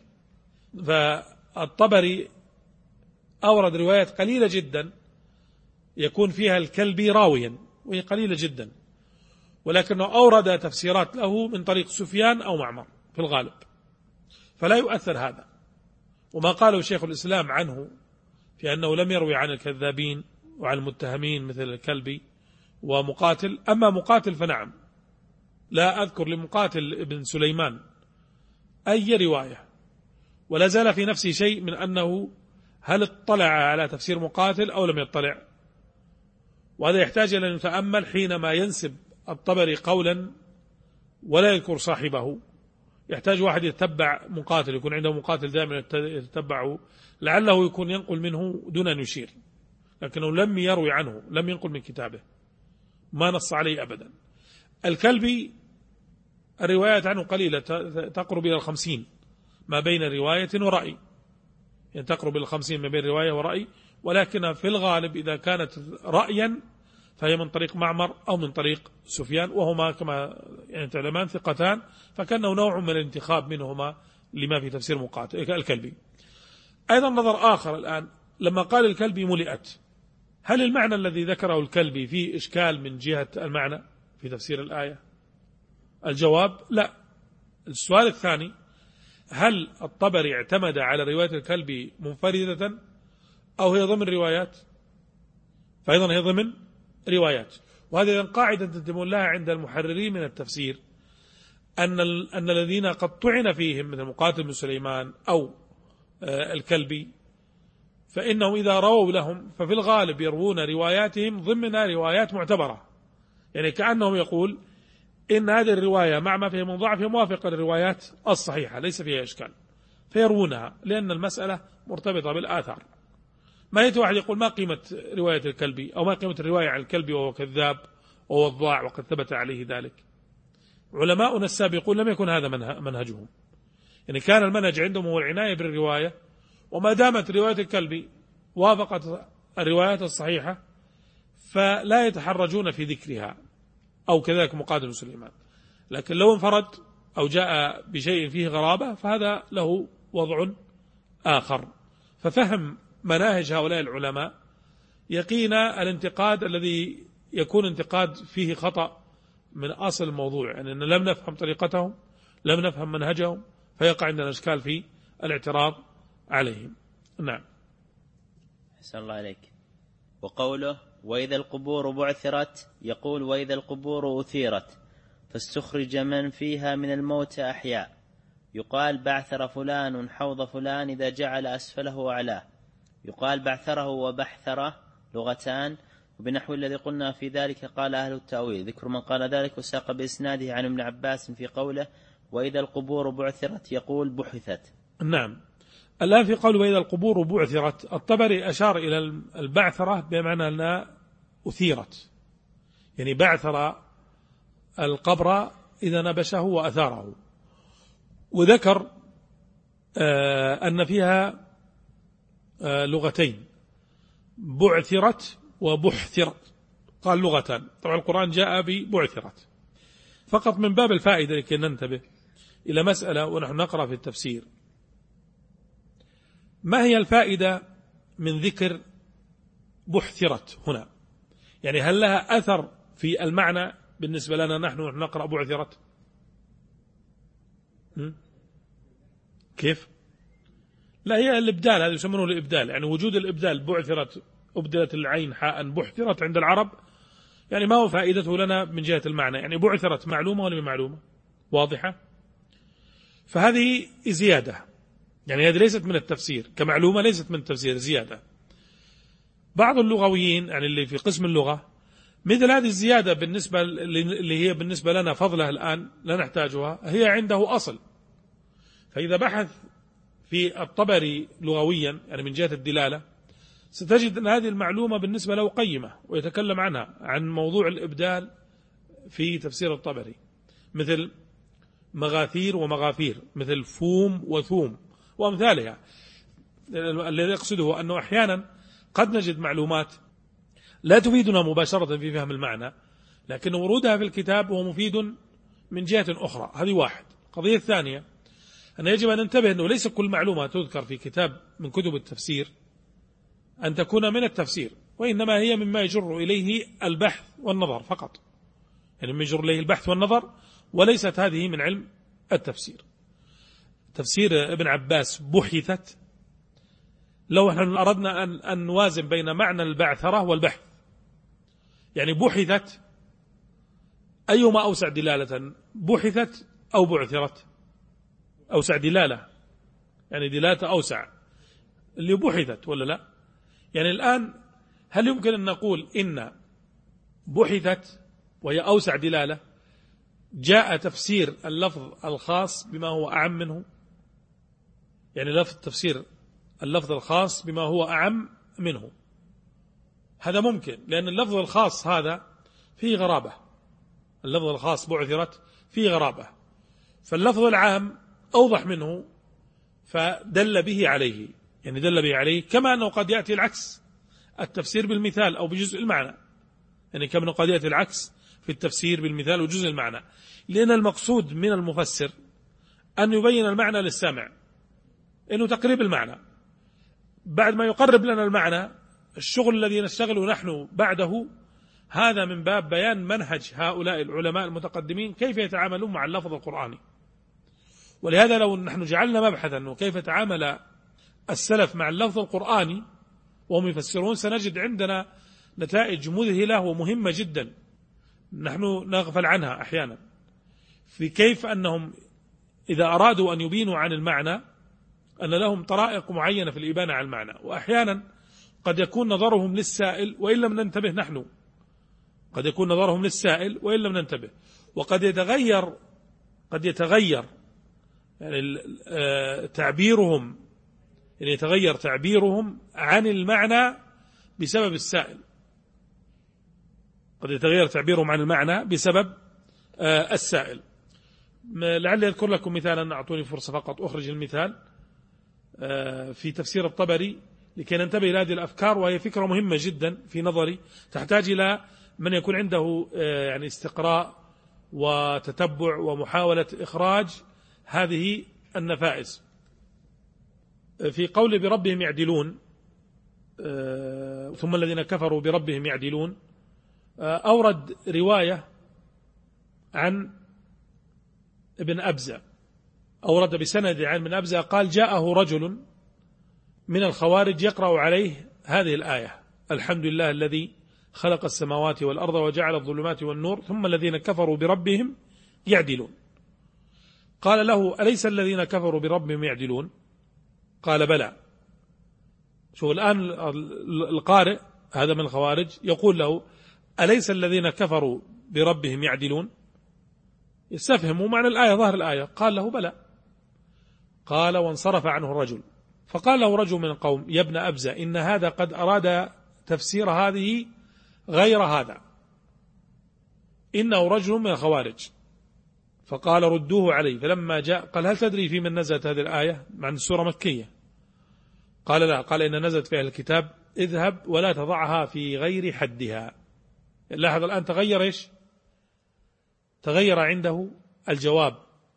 فالطبري أورد روايات قليلة جدا يكون فيها الكلبي راويا، وهي قليلة جدا، ولكنه أورد تفسيرات له من طريق سفيان أو معمر في الغالب، فلا يؤثر هذا. وما قاله شيخ الإسلام عنه في أنه لم يروي عن الكذابين وعن المتهمين مثل الكلبي ومقاتل. أما مقاتل فنعم، لا أذكر لمقاتل ابن سليمان أي رواية، ولا زال في نفسه شيء من أنه هل اطلع على تفسير مقاتل أو لم يطلع. وهذا يحتاج إلى أن نتأمل حينما ينسب الطبري قولا ولا يذكر صاحبه. يحتاج واحد يتبع مقاتل، يكون عنده مقاتل دائما يتبعه، لعله يكون ينقل منه دون أن يشير، لكنه لم يروي عنه، لم ينقل من كتابه، ما نص عليه أبدا. الكلبي الروايات عنه قليلة، تقرب إلى 50 ما بين رواية ورأي، يعني تقرب إلى 50 ما بين رواية ورأي. ولكن في الغالب إذا كانت رأيا فهي من طريق معمر أو من طريق سفيان، وهما كما يعني تعلمان ثقتان، فكانه نوع من الانتخاب منهما لما في تفسير مقاتل الكلبي. أيضا نظر آخر الآن، لما قال الكلبي ملئت، هل المعنى الذي ذكره الكلبي فيه إشكال من جهة المعنى في تفسير الآية؟ الجواب لا. السؤال الثاني، هل الطبري اعتمد على رواية الكلبي منفردة أو هي ضمن روايات؟ فأيضا هي ضمن روايات. وهذه قاعدة تنتبهون لها عند المحررين من التفسير، أن الذين قد طعن فيهم مثل مقاتل بن سليمان أو الكلبي، فإنهم إذا رووا لهم ففي الغالب يروون رواياتهم ضمن روايات معتبرة، يعني كأنهم يقول إن هذه الرواية مع ما فيها من ضعف موافقة للروايات الصحيحة ليس فيها إشكال، فيروونها لأن المسألة مرتبطة بالآثار. ما يأتي واحد يقول ما قيمة رواية الكلبي أو ما قيمة الرواية عن الكلبي وهو كذاب ووضاع وقد ثبت عليه ذلك. علماؤنا السابقون لم يكن هذا منهجهم، يعني كان المنهج عندهم هو العناية بالرواية، وما دامت رواية الكلبي وافقت الروايات الصحيحة فلا يتحرجون في ذكرها، أو كذلك مقاتل سليمان. لكن لو انفرد أو جاء بشيء فيه غرابة فهذا له وضع آخر. ففهم مناهج هؤلاء العلماء يقينا الانتقاد الذي يكون انتقاد فيه خطأ من أصل الموضوع، يعني أن لم نفهم طريقتهم، لم نفهم منهجهم، فيقع عندنا إشكال في الاعتراض عليهم. نعم. أحسن الله عليك. وقوله وإذا القبور بعثرت، يقول وإذا القبور أثيرت فاستخرج من فيها من الموت أحياء يقال بعثر فلان حوض فلان إذا جعل أسفله أعلاه. يقال بعثره وبحثره لغتان، وبنحو الذي قلنا في ذلك قال أهل التأويل. ذكر من قال ذلك وساق بإسناده عن ابن عباس في قوله وإذا القبور بعثرت يقول بحثت. نعم. الآن في قول وإذا القبور بعثرت، الطبري أشار إلى البعثرة بمعنى أنها أثيرت، يعني بعثر القبر إذا نبشه وأثاره، وذكر أن فيها لغتين، بعثرت وبحثرت، قال لغتان. طبعا القرآن جاء ببعثرت. فقط من باب الفائدة لكي ننتبه إلى مسألة ونحن نقرأ في التفسير، ما هي الفائدة من ذكر بحثرت هنا؟ يعني هل لها أثر في المعنى بالنسبة لنا نحن نقرأ بعثرت؟ كيف؟ لا، هي الإبدال، هذا يسمونه الإبدال، يعني وجود الإبدال، بعثرت أبدلت العين حاء بحثرت عند العرب، يعني ما هو فائدته لنا من جهة المعنى؟ يعني بعثرت معلومة ولا معلومة واضحة؟ فهذه زيادة، يعني هذه ليست من التفسير كمعلومة، ليست من التفسير، زيادة. بعض اللغويين يعني اللي في قسم اللغة مثل هذه الزيادة بالنسبة اللي هي بالنسبة لنا فضلة الآن لا نحتاجها، هي عنده أصل. فإذا بحث في الطبري لغويا يعني من جهة الدلالة ستجد أن هذه المعلومة بالنسبة له قيمة، ويتكلم عنها عن موضوع الإبدال في تفسير الطبري، مثل مغاثير ومغافير، مثل فوم وثوم وأمثالها. الذي يقصده أنه أحيانا قد نجد معلومات لا تفيدنا مباشرة في فهم المعنى، لكن ورودها في الكتاب هو مفيد من جهة أخرى. هذه واحد. القضية الثانية أن يجب أن ننتبه أنه ليس كل معلومة تذكر في كتاب من كتب التفسير أن تكون من التفسير، وإنما هي مما يجر إليه البحث والنظر فقط، يعني مما يجر إليه البحث والنظر، وليست هذه من علم التفسير. تفسير ابن عباس بحثت، لو نحن أردنا أن نوازن بين معنى البعثرة والبحث، يعني بحثت أيهما أوسع دلالة، بحثت أو بعثرت؟ أوسع دلالة، يعني دلالة أوسع اللي بحثت ولا لا؟ يعني الآن هل يمكن أن نقول إن بحثت وهي أوسع دلالة جاء تفسير اللفظ الخاص بما هو أعم منه؟ يعني لفظ تفسير اللفظ الخاص بما هو أعم منه، هذا ممكن، لأن اللفظ الخاص هذا فيه غرابة، اللفظ الخاص بعثرت فيه غرابة، فاللفظ العام أوضح منه فدل به عليه، يعني دل به عليه، كما أنه قد يأتي العكس، التفسير بالمثال أو بجزء المعنى، يعني كما أنه قد يأتي العكس في التفسير بالمثال وجزء المعنى، لأن المقصود من المفسر أن يبين المعنى للسامع، إنه تقريب المعنى. بعد ما يقرب لنا المعنى، الشغل الذي نشتغله نحن بعده هذا من باب بيان منهج هؤلاء العلماء المتقدمين كيف يتعاملون مع اللفظ القرآني. ولهذا لو نحن جعلنا مبحثا أنه كيف تعامل السلف مع اللفظ القرآني وهم يفسرون، سنجد عندنا نتائج مذهلة ومهمة جدا نحن نغفل عنها أحيانا، في كيف أنهم إذا أرادوا أن يبينوا عن المعنى أن لهم طرائق معينة في الإبانة عن المعنى، وأحيانا قد يكون نظرهم للسائل وإن لم ننتبه نحن، قد يكون نظرهم للسائل وإن لم ننتبه، وقد يتغير يعني تعبيرهم، يعني يتغير تعبيرهم عن المعنى بسبب السائل، قد يتغير تعبيرهم عن المعنى بسبب السائل. لعلي أذكر لكم مثالا، أعطوني فرصة فقط أخرج المثال في تفسير الطبري لكي ننتبه إلى هذه الأفكار، وهي فكرة مهمة جدا في نظري، تحتاج إلى من يكون عنده يعني استقراء وتتبع ومحاولة إخراج هذه النفائس. في قول بربهم يعدلون ثم الذين كفروا بربهم يعدلون، أورد رواية عن ابن أبزة، أورد بسند عن ابن أبزة قال جاءه رجل من الخوارج يقرأ عليه هذه الآية: الحمد لله الذي خلق السماوات والأرض وجعل الظلمات والنور ثم الذين كفروا بربهم يعدلون. قال له أليس الذين كفروا بربهم يعدلون؟ قال بلى. شو الآن القارئ هذا من الخوارج يقول له أليس الذين كفروا بربهم يعدلون؟ يستفهموا معنى الآية، ظهر الآية. قال له بلى. قال وانصرف عنه الرجل. فقال له رجل من القوم يا ابن أبزة إن هذا قد أراد تفسير هذه غير هذا، إنه رجل من الخوارج. فقال ردوه عليه. فلما جاء قال هل تدري في من نزلت هذه الآية؟ مع أن السورة مكية. قال لا. قال إن نزلت في أهل الكتاب اذهب ولا تضعها في غير حدها. لاحظ الآن تغير إيش؟ تغير عنده الجواب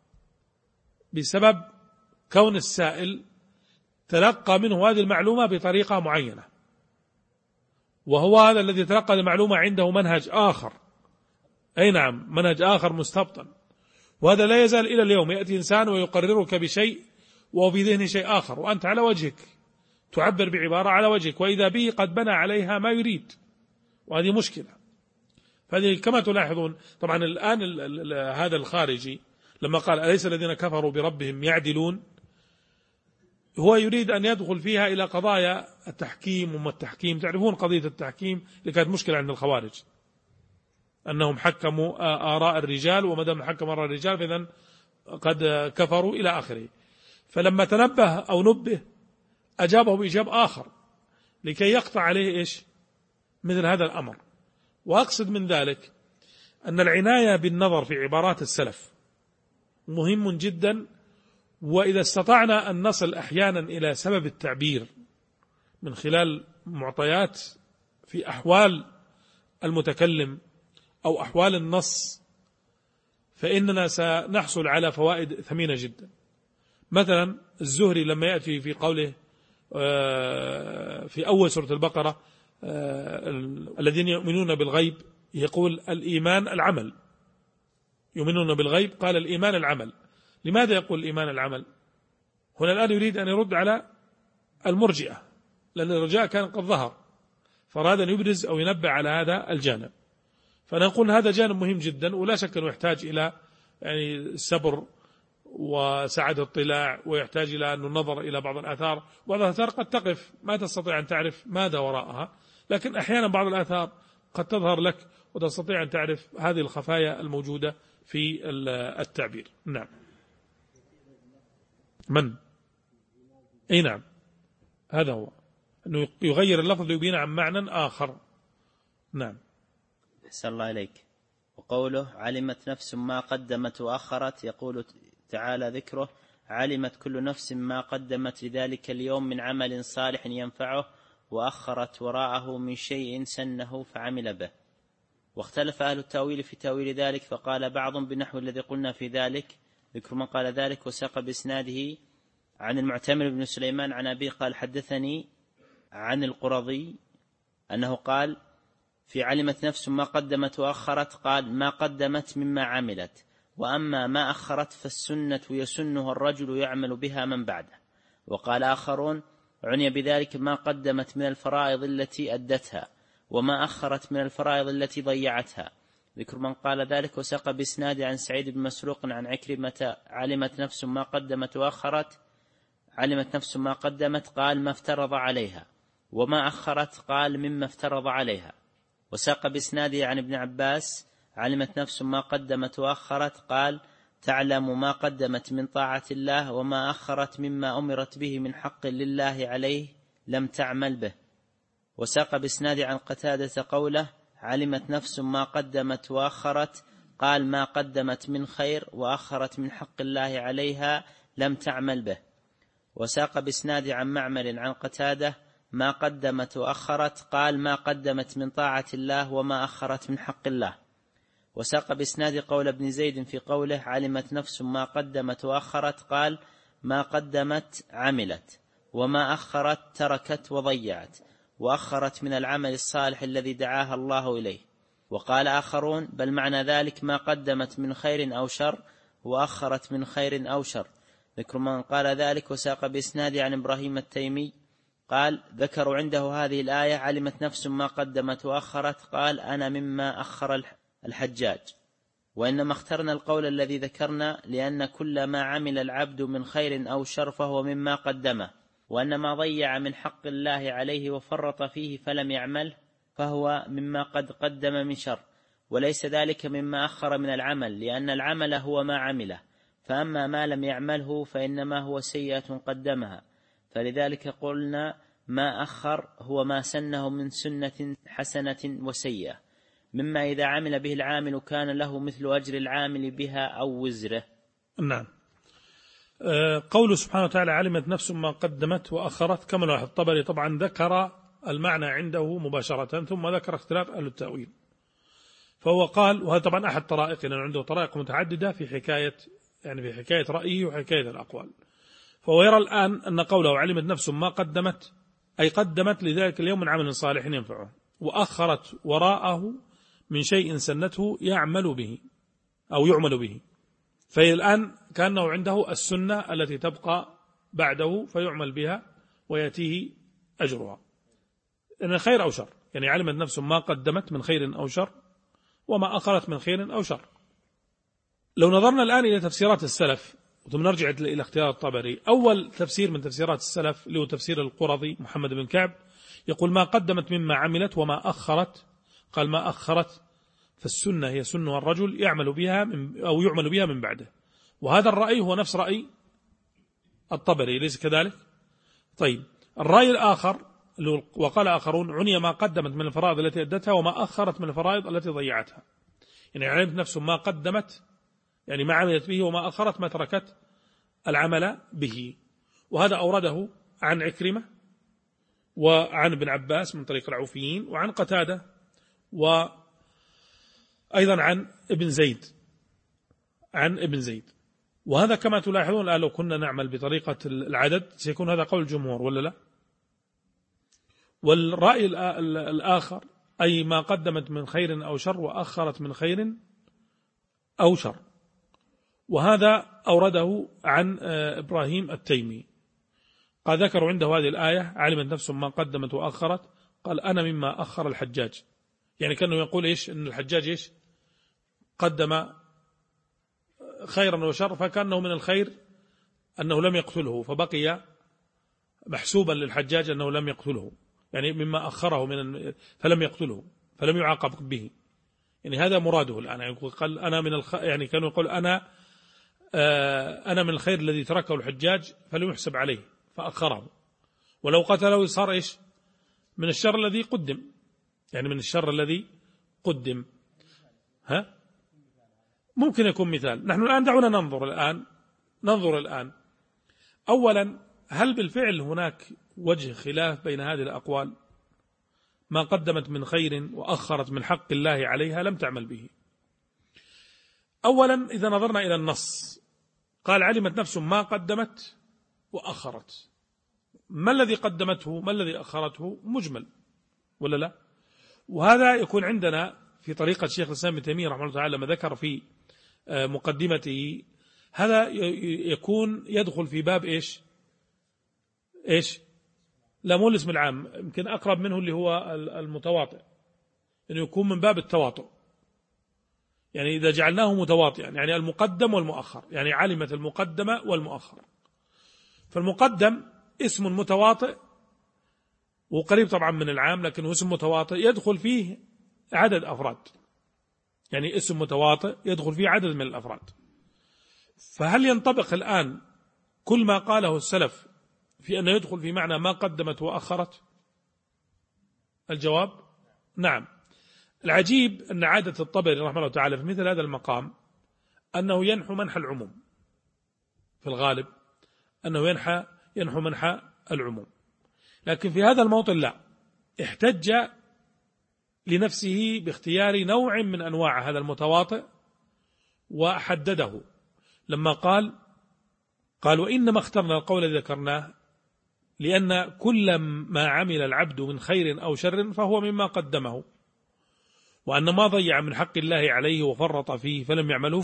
بسبب كون السائل تلقى منه هذه المعلومة بطريقة معينة، وهو هذا الذي تلقى المعلومة عنده منهج آخر. أي نعم، منهج آخر مستبطن. وهذا لا يزال إلى اليوم، يأتي إنسان ويقررك بشيء وهو في ذهنه شيء آخر، وأنت على وجهك تعبر بعبارة على وجهك، وإذا به قد بنى عليها ما يريد، وهذه مشكلة. فهذه كما تلاحظون طبعا الآن هذا الخارجي لما قال أليس الذين كفروا بربهم يعدلون، هو يريد أن يدخل فيها إلى قضايا التحكيم وما التحكيم. تعرفون قضية التحكيم اللي كانت مشكلة عند الخوارج، أنهم حكموا آراء الرجال، وما دام حكموا آراء الرجال فإذن قد كفروا إلى آخره. فلما تنبه أو نبه أجابه بإجاب آخر لكي يقطع عليه إيش مثل هذا الأمر. وأقصد من ذلك أن العناية بالنظر في عبارات السلف مهم جدا، وإذا استطعنا أن نصل أحيانا إلى سبب التعبير من خلال معطيات في أحوال المتكلم أو أحوال النص، فإننا سنحصل على فوائد ثمينة جدا. مثلا الزهري لما يأتي في قوله في أول سورة البقرة الذين يؤمنون بالغيب، يقول الإيمان العمل. يؤمنون بالغيب، قال الإيمان العمل. لماذا يقول الإيمان العمل؟ هنا الآن يريد أن يرد على المرجئة، لأن الرجاء كان قد ظهر، فأراد أن يبرز أو ينبه على هذا الجانب. فنقول هذا جانب مهم جدا، ولا شك أنه يحتاج إلى يعني الصبر وسعة الاطلاع، ويحتاج إلى أن النظر إلى بعض الآثار. بعض الآثار قد تقف ما تستطيع أن تعرف ماذا وراءها، لكن أحيانا بعض الآثار قد تظهر لك وتستطيع أن تعرف هذه الخفايا الموجودة في التعبير. نعم. من؟ أي نعم، هذا هو أنه يغير اللفظ ليبين عن معنى آخر. نعم. أحسن الله إليك. وقوله علمت نفس ما قدمت وأخرت، يقول تعالى ذكره علمت كل نفس ما قدمت لذلك اليوم من عمل صالح ينفعه، وأخرت وراءه من شيء سنه فعمل به. واختلف أهل التأويل في تأويل ذلك، فقال بعض بنحو الذي قلنا في ذلك، ذكر من قال ذلك، وساق بإسناده عن المعتمر بن سليمان عن أبي قال حدثني عن القرظي أنه قال في علمت نفس ما قدمت وأخرت، قال ما قدمت مما عملت، وأما ما أخرت فالسنة يسنها الرجل يعمل بها من بعده. وقال آخرون عني بذلك ما قدمت من الفرائض التي أدتها، وما أخرت من الفرائض التي ضيعتها. ذكر من قال ذلك، وساق بإسناد عن سعيد بن مسروق عن عكرمة علمت نفس ما قدمت وأخرت، علمت نفس ما قدمت قال ما افترض عليها، وما أخرت قال مما افترض عليها. وساق بإسناده عن ابن عباس علمت نفس ما قدمت وأخرت قال تعلم ما قدمت من طاعة الله، وما أخرت مما أمرت به من حق لله عليه لم تعمل به. وساق بإسناده عن قتادة قوله علمت نفس ما قدمت وأخرت قال ما قدمت من خير وأخرت من حق الله عليها لم تعمل به. وساق بإسناده عن معمر عن قتادة ما قدمت وأخرت قال ما قدمت من طاعة الله وما أخرت من حق الله. وساق بإسناد قول ابن زيد في قوله علمت نفس ما قدمت وأخرت قال ما قدمت عملت، وما أخرت تركت وضيعت، وأخرت من العمل الصالح الذي دعاها الله إليه. وقال آخرون بل معنى ذلك ما قدمت من خير أو شر، وأخرت من خير أو شر. ذكر من قال ذلك. وساق بإسناد عن إبراهيم التيمي قال ذكروا عنده هذه الآية علمت نفس ما قدمت وأخرت قال أنا مما أخر الحجاج. وإنما اخترنا القول الذي ذكرنا لأن كل ما عمل العبد من خير أو شر فهو مما قدمه، وأن ما ضيع من حق الله عليه وفرط فيه فلم يعمله فهو مما قد قدم من شر، وليس ذلك مما أخر من العمل، لأن العمل هو ما عمله، فأما ما لم يعمله فإنما هو سيئة قدمها. فلذلك قلنا ما أخر هو ما سنه من سنة حسنة وسيئة، مما إذا عمل به العامل كان له مثل أجر العامل بها أو وزره. نعم. قوله سبحانه وتعالى علمت نفس ما قدمت وأخرت، كما لاحظ الطبري طبعا ذكر المعنى عنده مباشرة ثم ذكر اختلاف أهل التأويل. فهو قال، وهذا طبعا أحد طرائق، لأنه عنده طرائق متعددة في حكاية رأيه وحكاية الأقوال. فهو يرى الآن أن قوله علمت نفس ما قدمت أي قدمت لذلك اليوم من عمل صالح ينفعه، وأخرت وراءه من شيء سنته يعمل به أو يعمل به. فالآن كأنه عنده السنة التي تبقى بعده فيعمل بها ويأتيه أجرها، إن خير أو شر، يعني علمت نفس ما قدمت من خير أو شر وما أخرت من خير أو شر. لو نظرنا الآن إلى تفسيرات السلف ثم نرجع إلى اختيار الطبري، أول تفسير من تفسيرات السلف اللي هو تفسير القرظي محمد بن كعب، يقول ما قدمت مما عملت وما أخرت، قال ما أخرت فالسنة هي سنة الرجل يعمل بها أو يعمل بها من بعده. وهذا الرأي هو نفس رأي الطبري، ليس كذلك؟ طيب الرأي الآخر وقال آخرون عني ما قدمت من الفرائض التي أدتها وما أخرت من الفرائض التي ضيعتها، يعني علمت نفس ما قدمت يعني ما عملت به، وما أخرت ما تركت العمل به. وهذا أورده عن عكرمة وعن ابن عباس من طريق العوفيين، وعن قتادة، وأيضا عن ابن زيد. وهذا كما تلاحظون الآن لو كنا نعمل بطريقة العدد سيكون هذا قول الجمهور ولا لا؟ والرأي الآخر أي ما قدمت من خير أو شر وأخرت من خير أو شر، وهذا أورده عن إبراهيم التيمي، قال ذكروا عنده هذه الآية علمت نفس ما قدمت وأخرت، قال أنا مما أخر الحجاج، يعني كأنه يقول إيش أن الحجاج إيش قدم خيرا وشر، فكأنه من الخير أنه لم يقتله فبقي محسوبا للحجاج أنه لم يقتله، يعني مما أخره فلم يقتله فلم يعاقب به، يعني هذا مراده الآن. يعني قال أنا يعني كانوا يقول أنا من الخير الذي تركه الحجاج فلم يحسب عليه فأخره، ولو قتله صار إيش من الشر الذي قدم، يعني من الشر الذي قدم. ممكن يكون مثال. نحن الآن دعونا ننظر الآن أولا، هل بالفعل هناك وجه خلاف بين هذه الأقوال؟ ما قدمت من خير وأخرت من حق الله عليها لم تعمل به. أولا إذا نظرنا إلى النص قال علمت نفس ما قدمت وأخرت، ما الذي قدمته ما الذي أخرته مجمل ولا لا؟ وهذا يكون عندنا في طريقة شيخ الإسلام ابن تيمية رحمه الله تعالى لما ذكر في مقدمته، هذا يكون يدخل في باب إيش لا مو الاسم العام، يمكن أقرب منه اللي هو المتواطئ، إنه يكون من باب التواطؤ، يعني إذا جعلناه متواطئا يعني المقدم والمؤخر، يعني علمت المقدمة والمؤخر. فالمقدم اسم متواطئ وقريب طبعا من العام، لكنه اسم متواطئ يدخل فيه عدد أفراد، يعني اسم متواطئ يدخل فيه عدد من الأفراد. فهل ينطبق الآن كل ما قاله السلف في أنه يدخل في معنى ما قدمت وأخرت؟ الجواب نعم. العجيب أن عادة الطبري رحمه الله تعالى في مثل هذا المقام أنه ينحو منحى العموم، في الغالب أنه ينحو منحى العموم، لكن في هذا الموطن لا، احتج لنفسه باختيار نوع من أنواع هذا المتواطئ وحدده لما قال وإنما اخترنا القول الذي ذكرناه لأن كل ما عمل العبد من خير أو شر فهو مما قدمه، وأن ما ضيع من حق الله عليه وفرط فيه فلم يعمله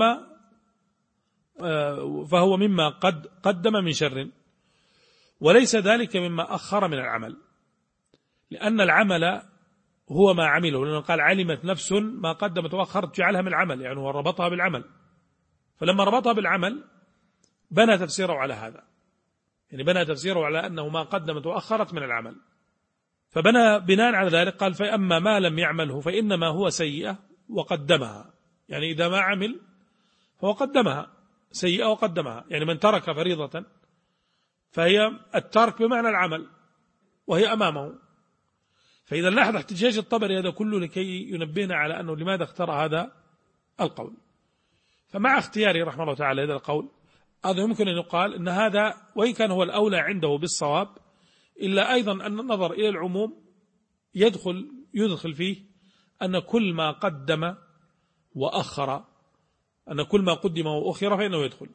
فهو مما قد قدم من شر، وليس ذلك مما أخر من العمل، لأن العمل هو ما عمله، لأنه قال علمت نفس ما قدمت وأخرت، جعلها من العمل، يعني هو ربطها بالعمل. فلما ربطها بالعمل بنى تفسيره على هذا، يعني بنى تفسيره على أنه ما قدمت وأخرت من العمل. فبنى بناء على ذلك قال فأما ما لم يعمله فإنما هو سيئة وقدمها، يعني إذا ما عمل فهو قدمها، سيئة وقدمها. يعني من ترك فريضة فهي الترك بمعنى العمل وهي أمامه. فإذا لاحظ احتجاج الطبري هذا كله لكي ينبهنا على أنه لماذا اختار هذا القول. فمع اختياره رحمه الله تعالى هذا القول، هذا يمكن أن يقال أن هذا وإن كان هو الأولى عنده بالصواب، إلا أيضا أن النظر إلى العموم يدخل فيه أن كل ما قدم وأخر، أن كل ما قدم وأخر فإنه يدخل،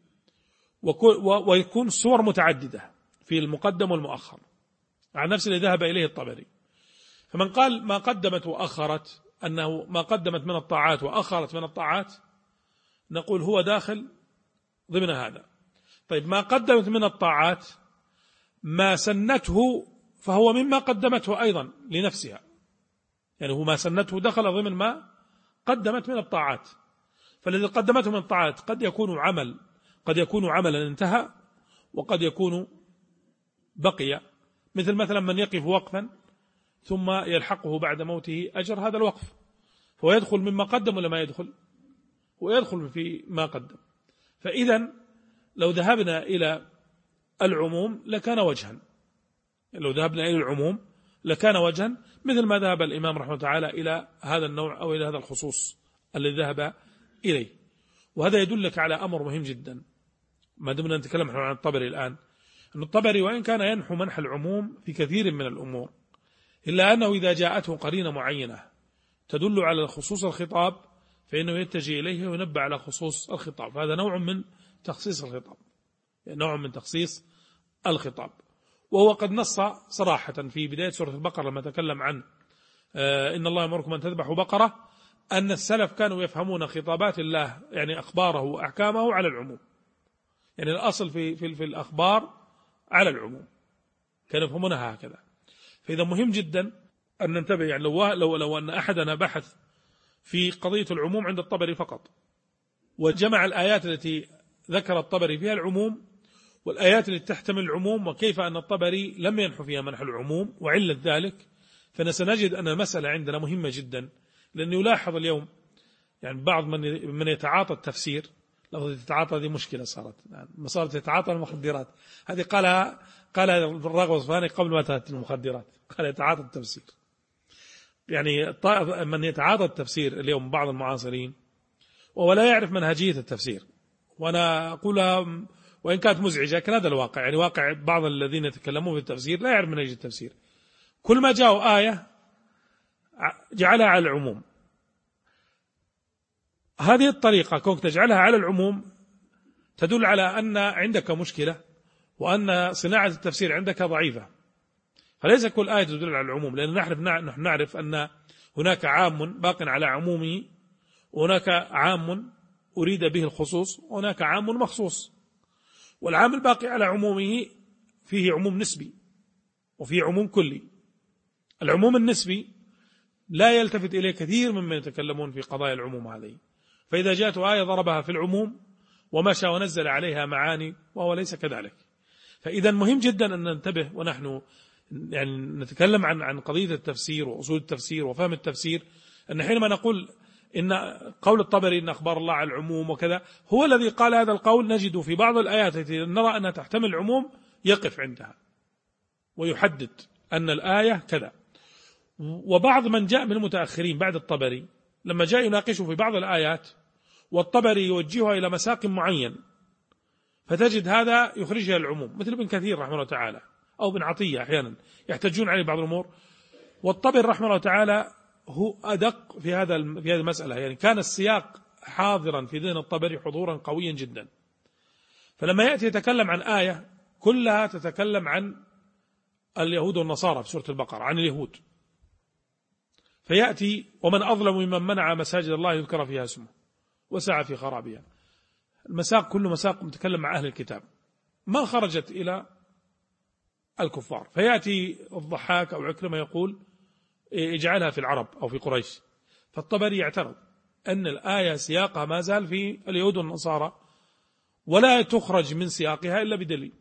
ويكون الصور متعددة في المقدم والمؤخر عن نفس اللي ذهب إليه الطبري. فمن قال ما قدمت وأخرت، أنه ما قدمت من الطاعات وأخرت من الطاعات، نقول هو داخل ضمن هذا. طيب ما قدمت من الطاعات ما سنته فهو مما قدمته أيضا لنفسها، يعني هو ما سنته دخل ضمن ما قدمت من الطاعات. فالذي قدمته من الطاعات قد يكون عملا انتهى، وقد يكون بقي، مثلا من يقف وقفا ثم يلحقه بعد موته أجر هذا الوقف، فهو يدخل مما قدم ولا ما يدخل؟ ويدخل في ما قدم. فإذا لو ذهبنا إلى العموم لكان وجها، مثل ما ذهب الإمام رحمه الله تعالى إلى هذا النوع أو إلى هذا الخصوص الذي ذهب إليه. وهذا يدلك على أمر مهم جدا ما دمنا نتكلم عن الطبري الآن، أن الطبري وإن كان ينحو منح العموم في كثير من الأمور، إلا أنه إذا جاءته قرينة معينة تدل على خصوص الخطاب فإنه يتجه إليه وينبه على خصوص الخطاب. هذا نوع من تخصيص الخطاب، وهو قد نص صراحة في بداية سورة البقرة لما تكلم عن إن الله يأمركم أن تذبحوا بقرة، أن السلف كانوا يفهمون خطابات الله يعني أخباره وأحكامه على العموم، يعني الأصل في الأخبار على العموم، كانوا يفهمونها هكذا. فإذا مهم جدا أن ننتبه، يعني لو أن أحدنا بحث في قضية العموم عند الطبري فقط، وجمع الآيات التي ذكر الطبري فيها العموم والآيات التي تحتمل العموم، وكيف أن الطبري لم ينحو فيها منح العموم وعلة ذلك، فسنجد أن المسألة عندنا مهمة جدا. لأنه يلاحظ اليوم يعني بعض من يتعاطى التفسير، لفظة يتعاطى هذه مشكلة صارت يتعاطى المخدرات، هذه قالها الراغب الأصفهاني قبل ما تأتي المخدرات، قال يتعاطى التفسير. يعني من يتعاطى التفسير اليوم بعض المعاصرين وهو لا يعرف منهجية التفسير، وأنا أقولها وإن كانت مزعجة، لكن هذا الواقع، يعني واقع بعض الذين يتكلمون في التفسير لا يعرف منهجية التفسير. كل ما جاءوا آية جعلها على العموم. هذه الطريقة كونك تجعلها على العموم تدل على أن عندك مشكلة، وأن صناعة التفسير عندك ضعيفة. فليس كل آية تدل على العموم، لأن نحن نعرف أن هناك عام باق على عمومه، وهناك عام أريد به الخصوص، وهناك عام مخصوص. والعام الباقي على عمومه فيه عموم نسبي وفيه عموم كلي. العموم النسبي لا يلتفت إليه كثير ممن يتكلمون في قضايا العموم هذه، فإذا جاءت آية ضربها في العموم ومشى ونزل عليها معاني، وهو ليس كذلك. فإذا مهم جدا أن ننتبه ونحن يعني نتكلم عن قضية التفسير وأصول التفسير وفهم التفسير، أن حينما نقول إن قول الطبري إن أخبار الله على العموم وكذا، هو الذي قال هذا القول نجد في بعض الآيات التي نرى أنها تحتمل العموم يقف عندها ويحدد أن الآية كذا. وبعض من جاء من المتأخرين بعد الطبري لما جاء يناقشه في بعض الآيات والطبري يوجهها إلى مساق معين، فتجد هذا يخرجها العموم، مثل ابن كثير رحمه الله تعالى أو ابن عطية أحيانا يحتجون عليه بعض الأمور. والطبري رحمه الله تعالى هو أدق في هذه المسألة، يعني كان السياق حاضرا في ذهن الطبري حضورا قويا جدا. فلما يأتي يتكلم عن آية كلها تتكلم عن اليهود والنصارى في سورة البقرة، عن اليهود، فيأتي ومن أظلم ممن منع مساجد الله يذكر فيها اسمه وسعى في خرابها. المساق كله مساق متكلم مع أهل الكتاب، ما خرجت إلى الكفار. فيأتي الضحاك أو عكرمة يقول اجعلها في العرب أو في قريش. فالطبري يعترض أن الآية سياقها ما زال في اليهود والنصارى ولا تخرج من سياقها إلا بدليل،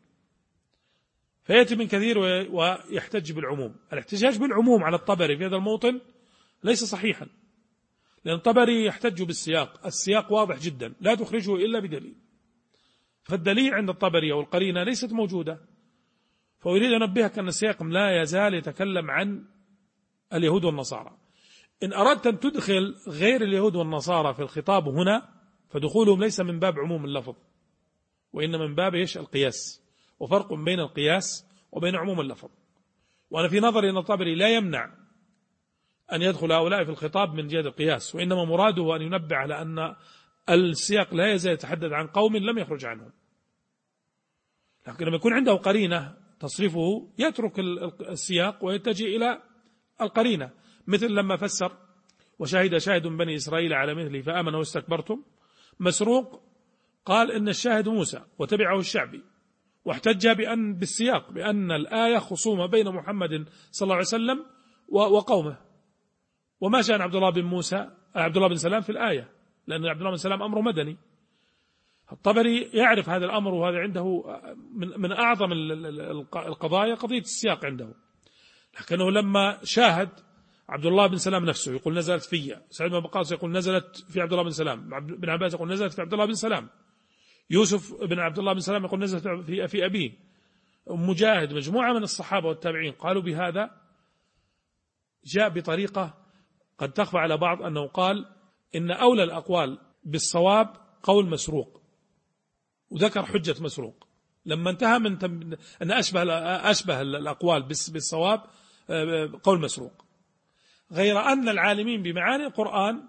فيأتي من كثير ويحتج بالعموم. الاحتجاج بالعموم على الطبري في هذا الموطن ليس صحيحا، لأن الطبري يحتج بالسياق، السياق واضح جدا لا تخرجه إلا بدليل، فالدليل عند الطبري أو القرينة ليست موجودة. فأريد أن أنبهك أن السياق لا يزال يتكلم عن اليهود والنصارى. إن أردت أن تدخل غير اليهود والنصارى في الخطاب هنا فدخولهم ليس من باب عموم اللفظ، وإنما من باب القياس، وفرق بين القياس وبين عموم اللفظ. وأنا في نظري أن الطبري لا يمنع أن يدخل هؤلاء في الخطاب من جهة القياس، وإنما مراده أن ينبه على أن السياق لا يزال يتحدث عن قوم لم يخرج عنهم، لكن لما يكون عنده قرينة تصرفه يترك السياق ويتجه إلى القرينة، مثل لما فسر وشهد شاهد بني إسرائيل على مثله فآمنوا واستكبرتم. مسروق قال إن الشاهد موسى وتبعه الشعبي، واحتج بالسياق بأن الآية خصومة بين محمد صلى الله عليه وسلم وقومه، وما شأن عبد الله بن سلام في الآية، لأن عبد الله بن سلام أمره مدني. الطبري يعرف هذا الأمر، وهذا عنده من أعظم القضايا قضية السياق عنده. لكنه لما شاهد عبد الله بن سلام نفسه يقول نزلت في سعيد بن وقاص يقول نزلت في عبد الله بن سلام، بن عباس يقول نزلت في عبد الله بن سلام، يوسف بن عبد الله بن سلام يقول نزلت في أبيه، مجاهد، مجموعة من الصحابة والتابعين قالوا بهذا. جاء بطريقة قد تخفى على بعض أنه قال إن أولى الأقوال بالصواب قول مسروق، وذكر حجة مسروق لما انتهى من أن أشبه الأقوال بالصواب قول مسروق، غير أن العالمين بمعاني القرآن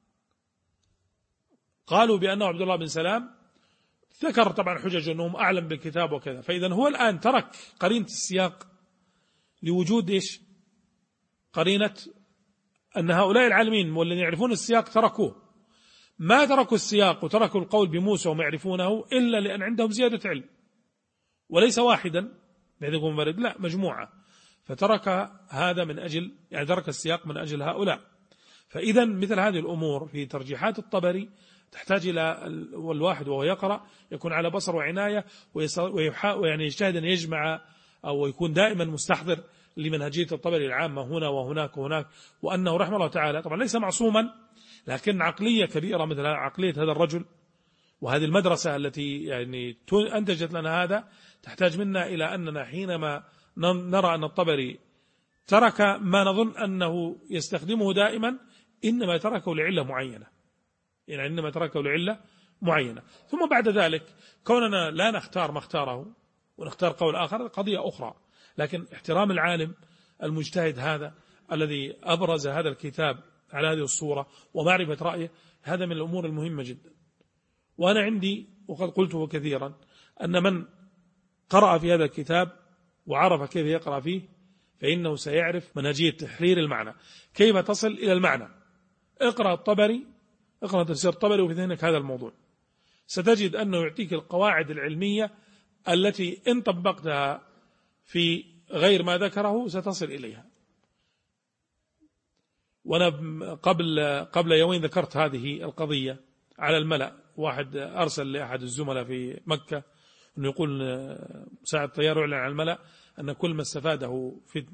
قالوا بأنه عبد الله بن سلام، ذكر طبعا حجج أنهم أعلم بالكتاب وكذا. فإذا هو الآن ترك قرينة السياق لوجود قرينة أن هؤلاء العالمين والذين يعرفون السياق تركوه، ما تركوا السياق وتركوا القول بموسى وما يعرفونه إلا لأن عندهم زيادة علم، وليس واحدا بعدكم مرد، لا مجموعة، فترك هذا من أجل ترك السياق من أجل هؤلاء. فإذا مثل هذه الأمور في ترجيحات الطبري تحتاج إلى الواحد وهو يقرأ يكون على بصر وعناية، ويعني يجتهد أن يجمع أو يكون دائما مستحضر لمنهجية الطبري العامة هنا وهناك وهناك، وأنه رحمه الله تعالى طبعا ليس معصوما، لكن عقلية كبيرة مثل عقلية هذا الرجل وهذه المدرسة التي يعني أنتجت لنا هذا، تحتاج منا إلى أننا حينما نرى أن الطبري ترك ما نظن أنه يستخدمه دائما إنما تركه لعلة معينة، يعني إنما تركه لعلة معينة. ثم بعد ذلك كوننا لا نختار ما اختاره ونختار قول آخر قضية أخرى، لكن احترام العالم المجتهد هذا الذي أبرز هذا الكتاب على هذه الصورة ومعرفة رأيه، هذا من الأمور المهمة جدا. وأنا عندي وقد قلته كثيرا أن من قرأ في هذا الكتاب وعرف كيف يقرأ فيه فإنه سيعرف منهجية تحرير المعنى، كيف تصل إلى المعنى. اقرأ الطبري، اقرأ تفسير الطبري وفي ذهنك هذا الموضوع، ستجد أنه يعطيك القواعد العلمية التي إن طبقتها في غير ما ذكره ستصل إليها. وأنا قبل يومين ذكرت هذه القضية على الملأ، واحد أرسل لأحد الزملاء في مكة أنه يقول ساعة الطيار يعلن على الملأ أن كل ما استفاده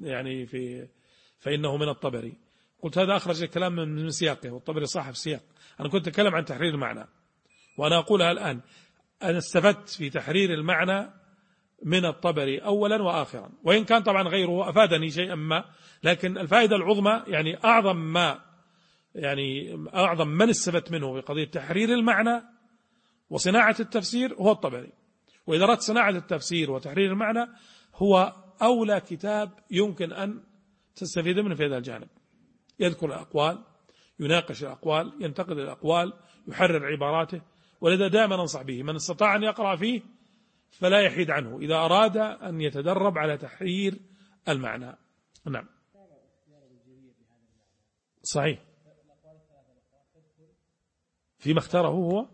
فإنه من الطبري. قلت هذا أخرج الكلام من سياقه، والطبري صاحب سياق. أنا كنت أتكلم عن تحرير المعنى، وأنا أقولها الآن، أنا استفدت في تحرير المعنى من الطبري أولا وآخرا، وإن كان طبعا غيره أفادني شيئا ما، لكن الفائدة العظمى يعني أعظم من استفدت منه في قضية تحرير المعنى وصناعة التفسير هو الطبري. وإذا أردت صناعة التفسير وتحرير المعنى هو أولى كتاب يمكن أن تستفيد منه في هذا الجانب. يذكر الأقوال، يناقش الأقوال، ينتقد الأقوال، يحرر عباراته، ولذا دائما أنصح به من استطاع أن يقرأ فيه فلا يحيد عنه إذا أراد أن يتدرب على تحرير المعنى. نعم صحيح، فيما اختاره هو.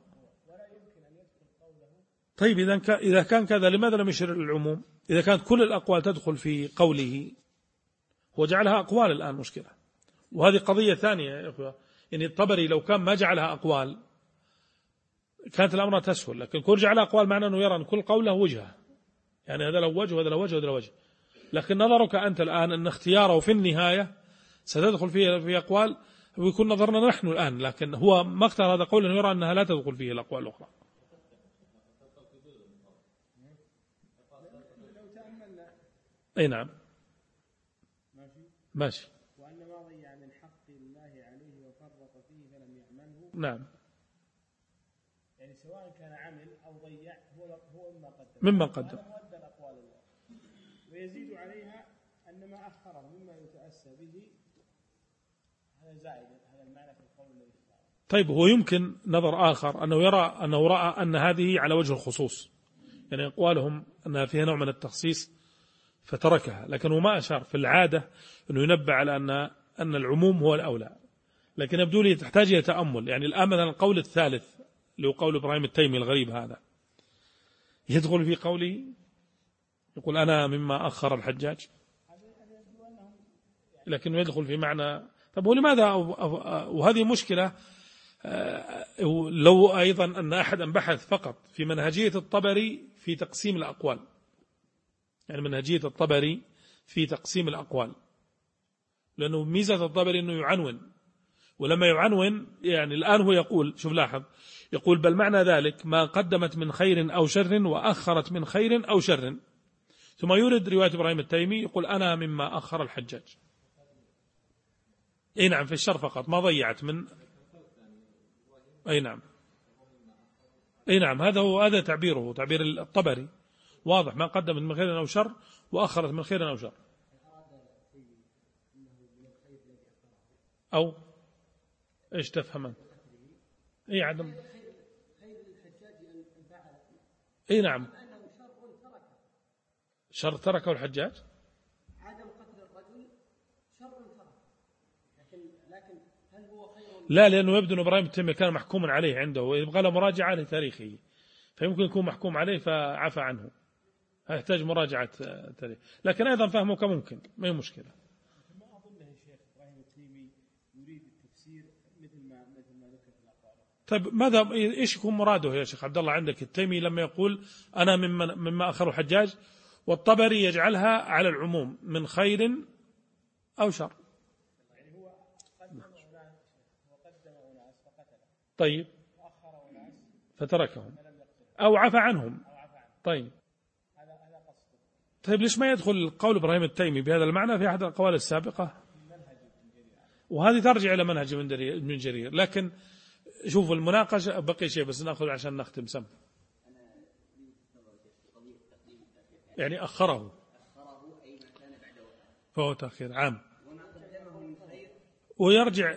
طيب إذا كان كذا لماذا لم يشر العموم؟ إذا كانت كل الأقوال تدخل في قوله، هو جعلها أقوال الآن مشكلة. وهذه قضية ثانية يا إخوة. يعني الطبري لو كان ما جعلها أقوال كانت الأمر تسهل، لكن كل جعلها أقوال معناه أنه يرى أن كل قول له وجهة، يعني هذا له وجه وهذا له وجه وهذا له وجه. لكن نظرك أنت الآن أن اختياره في النهاية ستدخل فيه في أقوال ويكون نظرنا نحن الآن، لكن هو ما اختار هذا قول أنه يرى أنها لا تدخل فيه الأقوال الأخرى. أي نعم ماشي. وأن ما ضيع من حق الله عليه وفرط فيه فلم يعمله. نعم. يعني سواء كان عمل أو ضيع هو مما قدم. مؤدى الأقوال الله. ويزيد عليها أن ما أخره مما يتأسى به هذا زائد، هذا المعنى في القول الذي اختاره. طيب هو يمكن نظر آخر أنه رأى أن هذه على وجه الخصوص، يعني أقوالهم أنها فيها نوع من التخصيص فتركها، لكن هو ما أشار في العادة أنه ينبه على أن العموم هو الأولى، لكن يبدو لي تحتاج إلى تأمل. يعني الآن مثلا القول الثالث اللي هو قول إبراهيم التيمي الغريب هذا يدخل في قولي يقول أنا مما أخر الحجاج، لكن يدخل في معنى. طب ولماذا؟ وهذه مشكلة. لو أيضا أن أحد بحث فقط في منهجية الطبري في تقسيم الأقوال، يعني منهجية الطبري في تقسيم الأقوال، لأنه ميزة الطبري أنه يعنون، ولما يعنون يعني الآن هو يقول شوف لاحظ، يقول بل معنى ذلك ما قدمت من خير أو شر وأخرت من خير أو شر، ثم يورد رواية إبراهيم التيمي يقول أنا مما أخر الحجاج. أي نعم في الشر فقط ما ضيعت من. أي نعم. أي نعم هذا تعبيره، تعبير الطبري واضح، ما قدمت من خير أو شر وأخرت من خير أو شر. أو إيش تفهم؟ أي عدم. أي نعم شر تركه الحجاج. عدم قتل الرجل شر ترك، لكن هل هو خير؟ لا، لأنه يبدو أن إبراهيم التيمي كان محكوما عليه عنده ويبغى له مراجعة لتاريخه، فيمكن يكون محكوم عليه فعفى عنه، يحتاج مراجعة تاريخ، لكن أيضا فهمه كممكن ما هي مشكلة. ما أظن الشيخ إبراهيم التيمي يريد التفسير مثل ما ذكر في الأقوال. طيب ماذا إيش يكون مراده يا شيخ عبد الله عندك؟ التيمي لما يقول أنا مما أخر الحجاج، والطبري يجعلها على العموم من خير أو شر. يعني هو قدم أناس فقتله. طيب وأخر أناس فتركهم أو عفى عنهم. طيب هذا قصده. طيب ليش ما يدخل قول إبراهيم التيمي بهذا المعنى في أحد الأقوال السابقة؟ وهذه ترجع إلى منهج ابن جرير. لكن شوفوا المناقشة بقي شيء بس نأخذ عشان نختم. سم يعني أخره فهو تأخير عام، ويرجع.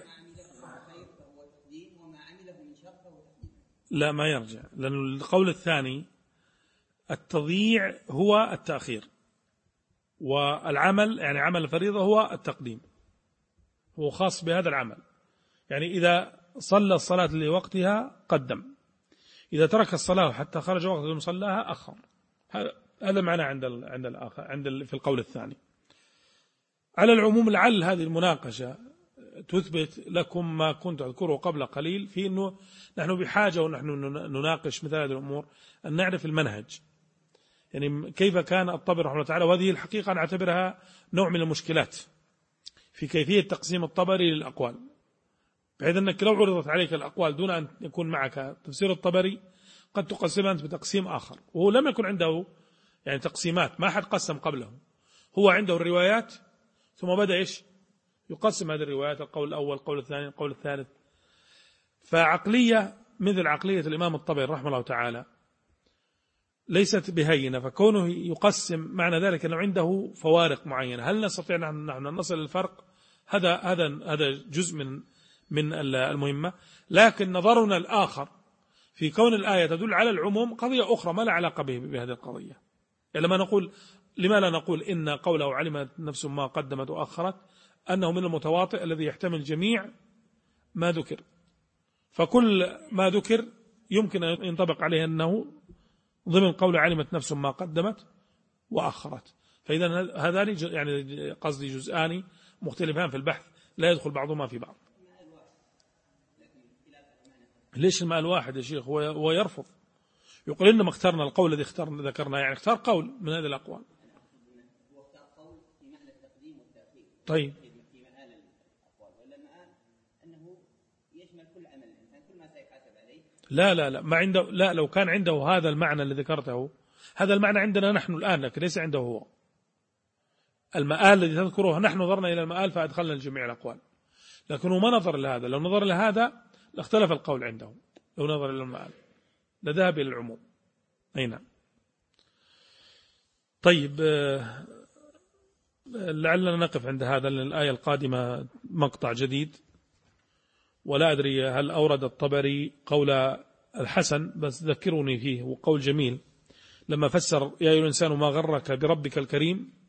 لا ما يرجع، لأن القول الثاني التضييع هو التأخير، والعمل يعني عمل الفريضة هو التقديم، هو خاص بهذا العمل. يعني إذا صلى الصلاة لوقتها قدم، إذا ترك الصلاة حتى خرج وقت المصلاها أخر. هذا معنى في القول الثاني. على العموم لعل هذه المناقشة تثبت لكم ما كنت أذكره قبل قليل في أنه نحن بحاجة ونحن نناقش مثل هذه الأمور أن نعرف المنهج، يعني كيف كان الطبري رحمه الله تعالى. وهذه الحقيقة نعتبرها نوع من المشكلات في كيفية تقسيم الطبري للأقوال، بحيث أنك لو عرضت عليك الأقوال دون أن يكون معك تفسير الطبري قد تقسمها أنت بتقسيم آخر، وهو لم يكن عنده يعني تقسيمات، ما حد قسم قبله، هو عنده الروايات ثم بدأ إيش يقسم هذه الروايات، القول الأول القول الثاني القول الثالث. فعقلية مثل عقلية الإمام الطبري رحمه الله تعالى ليست بهينة، فكونه يقسم معنى ذلك أنه عنده فوارق معينة. هل نستطيع نحن أن نصل للفرق؟ هذا جزء من المهمة. لكن نظرنا الآخر في كون الآية تدل على العموم قضية أخرى ما لها علاقة بهذه القضية. يعني لما لا نقول إن قوله علمت نفس ما قدمت وأخرت أنه من المتواطئ الذي يحتمل جميع ما ذكر، فكل ما ذكر يمكن أن ينطبق عليه أنه ضمن قول علمت نفس ما قدمت وأخرت. فإذا هذان يعني قصدي جزءان مختلفان في البحث لا يدخل بعضهما في بعض. ليش المال واحد يا شيخ؟ هو يرفض، يقول إنما اخترنا القول الذي ذكرنا، يعني اختار قول من هذه الأقوال. طيب لا ما عنده، لا لو كان عنده هذا المعنى الذي ذكرته، هذا المعنى عندنا نحن الآن لكن ليس عنده هو. المآل الذي تذكره نحن نظرنا إلى المآل فأدخلنا الجميع الأقوال، لكنه ما نظر لهذا. لو نظر لهذا لاختلف القول عنده، لو نظر إلى المآل لذهب إلى العموم. أي نعم. طيب لعلنا نقف عند هذا، لأن الآية القادمة مقطع جديد، ولا أدري هل أورد الطبري قول الحسن، بس ذكروني فيه، وقول جميل لما فسر يا أيها الإنسان ما غرك بربك الكريم،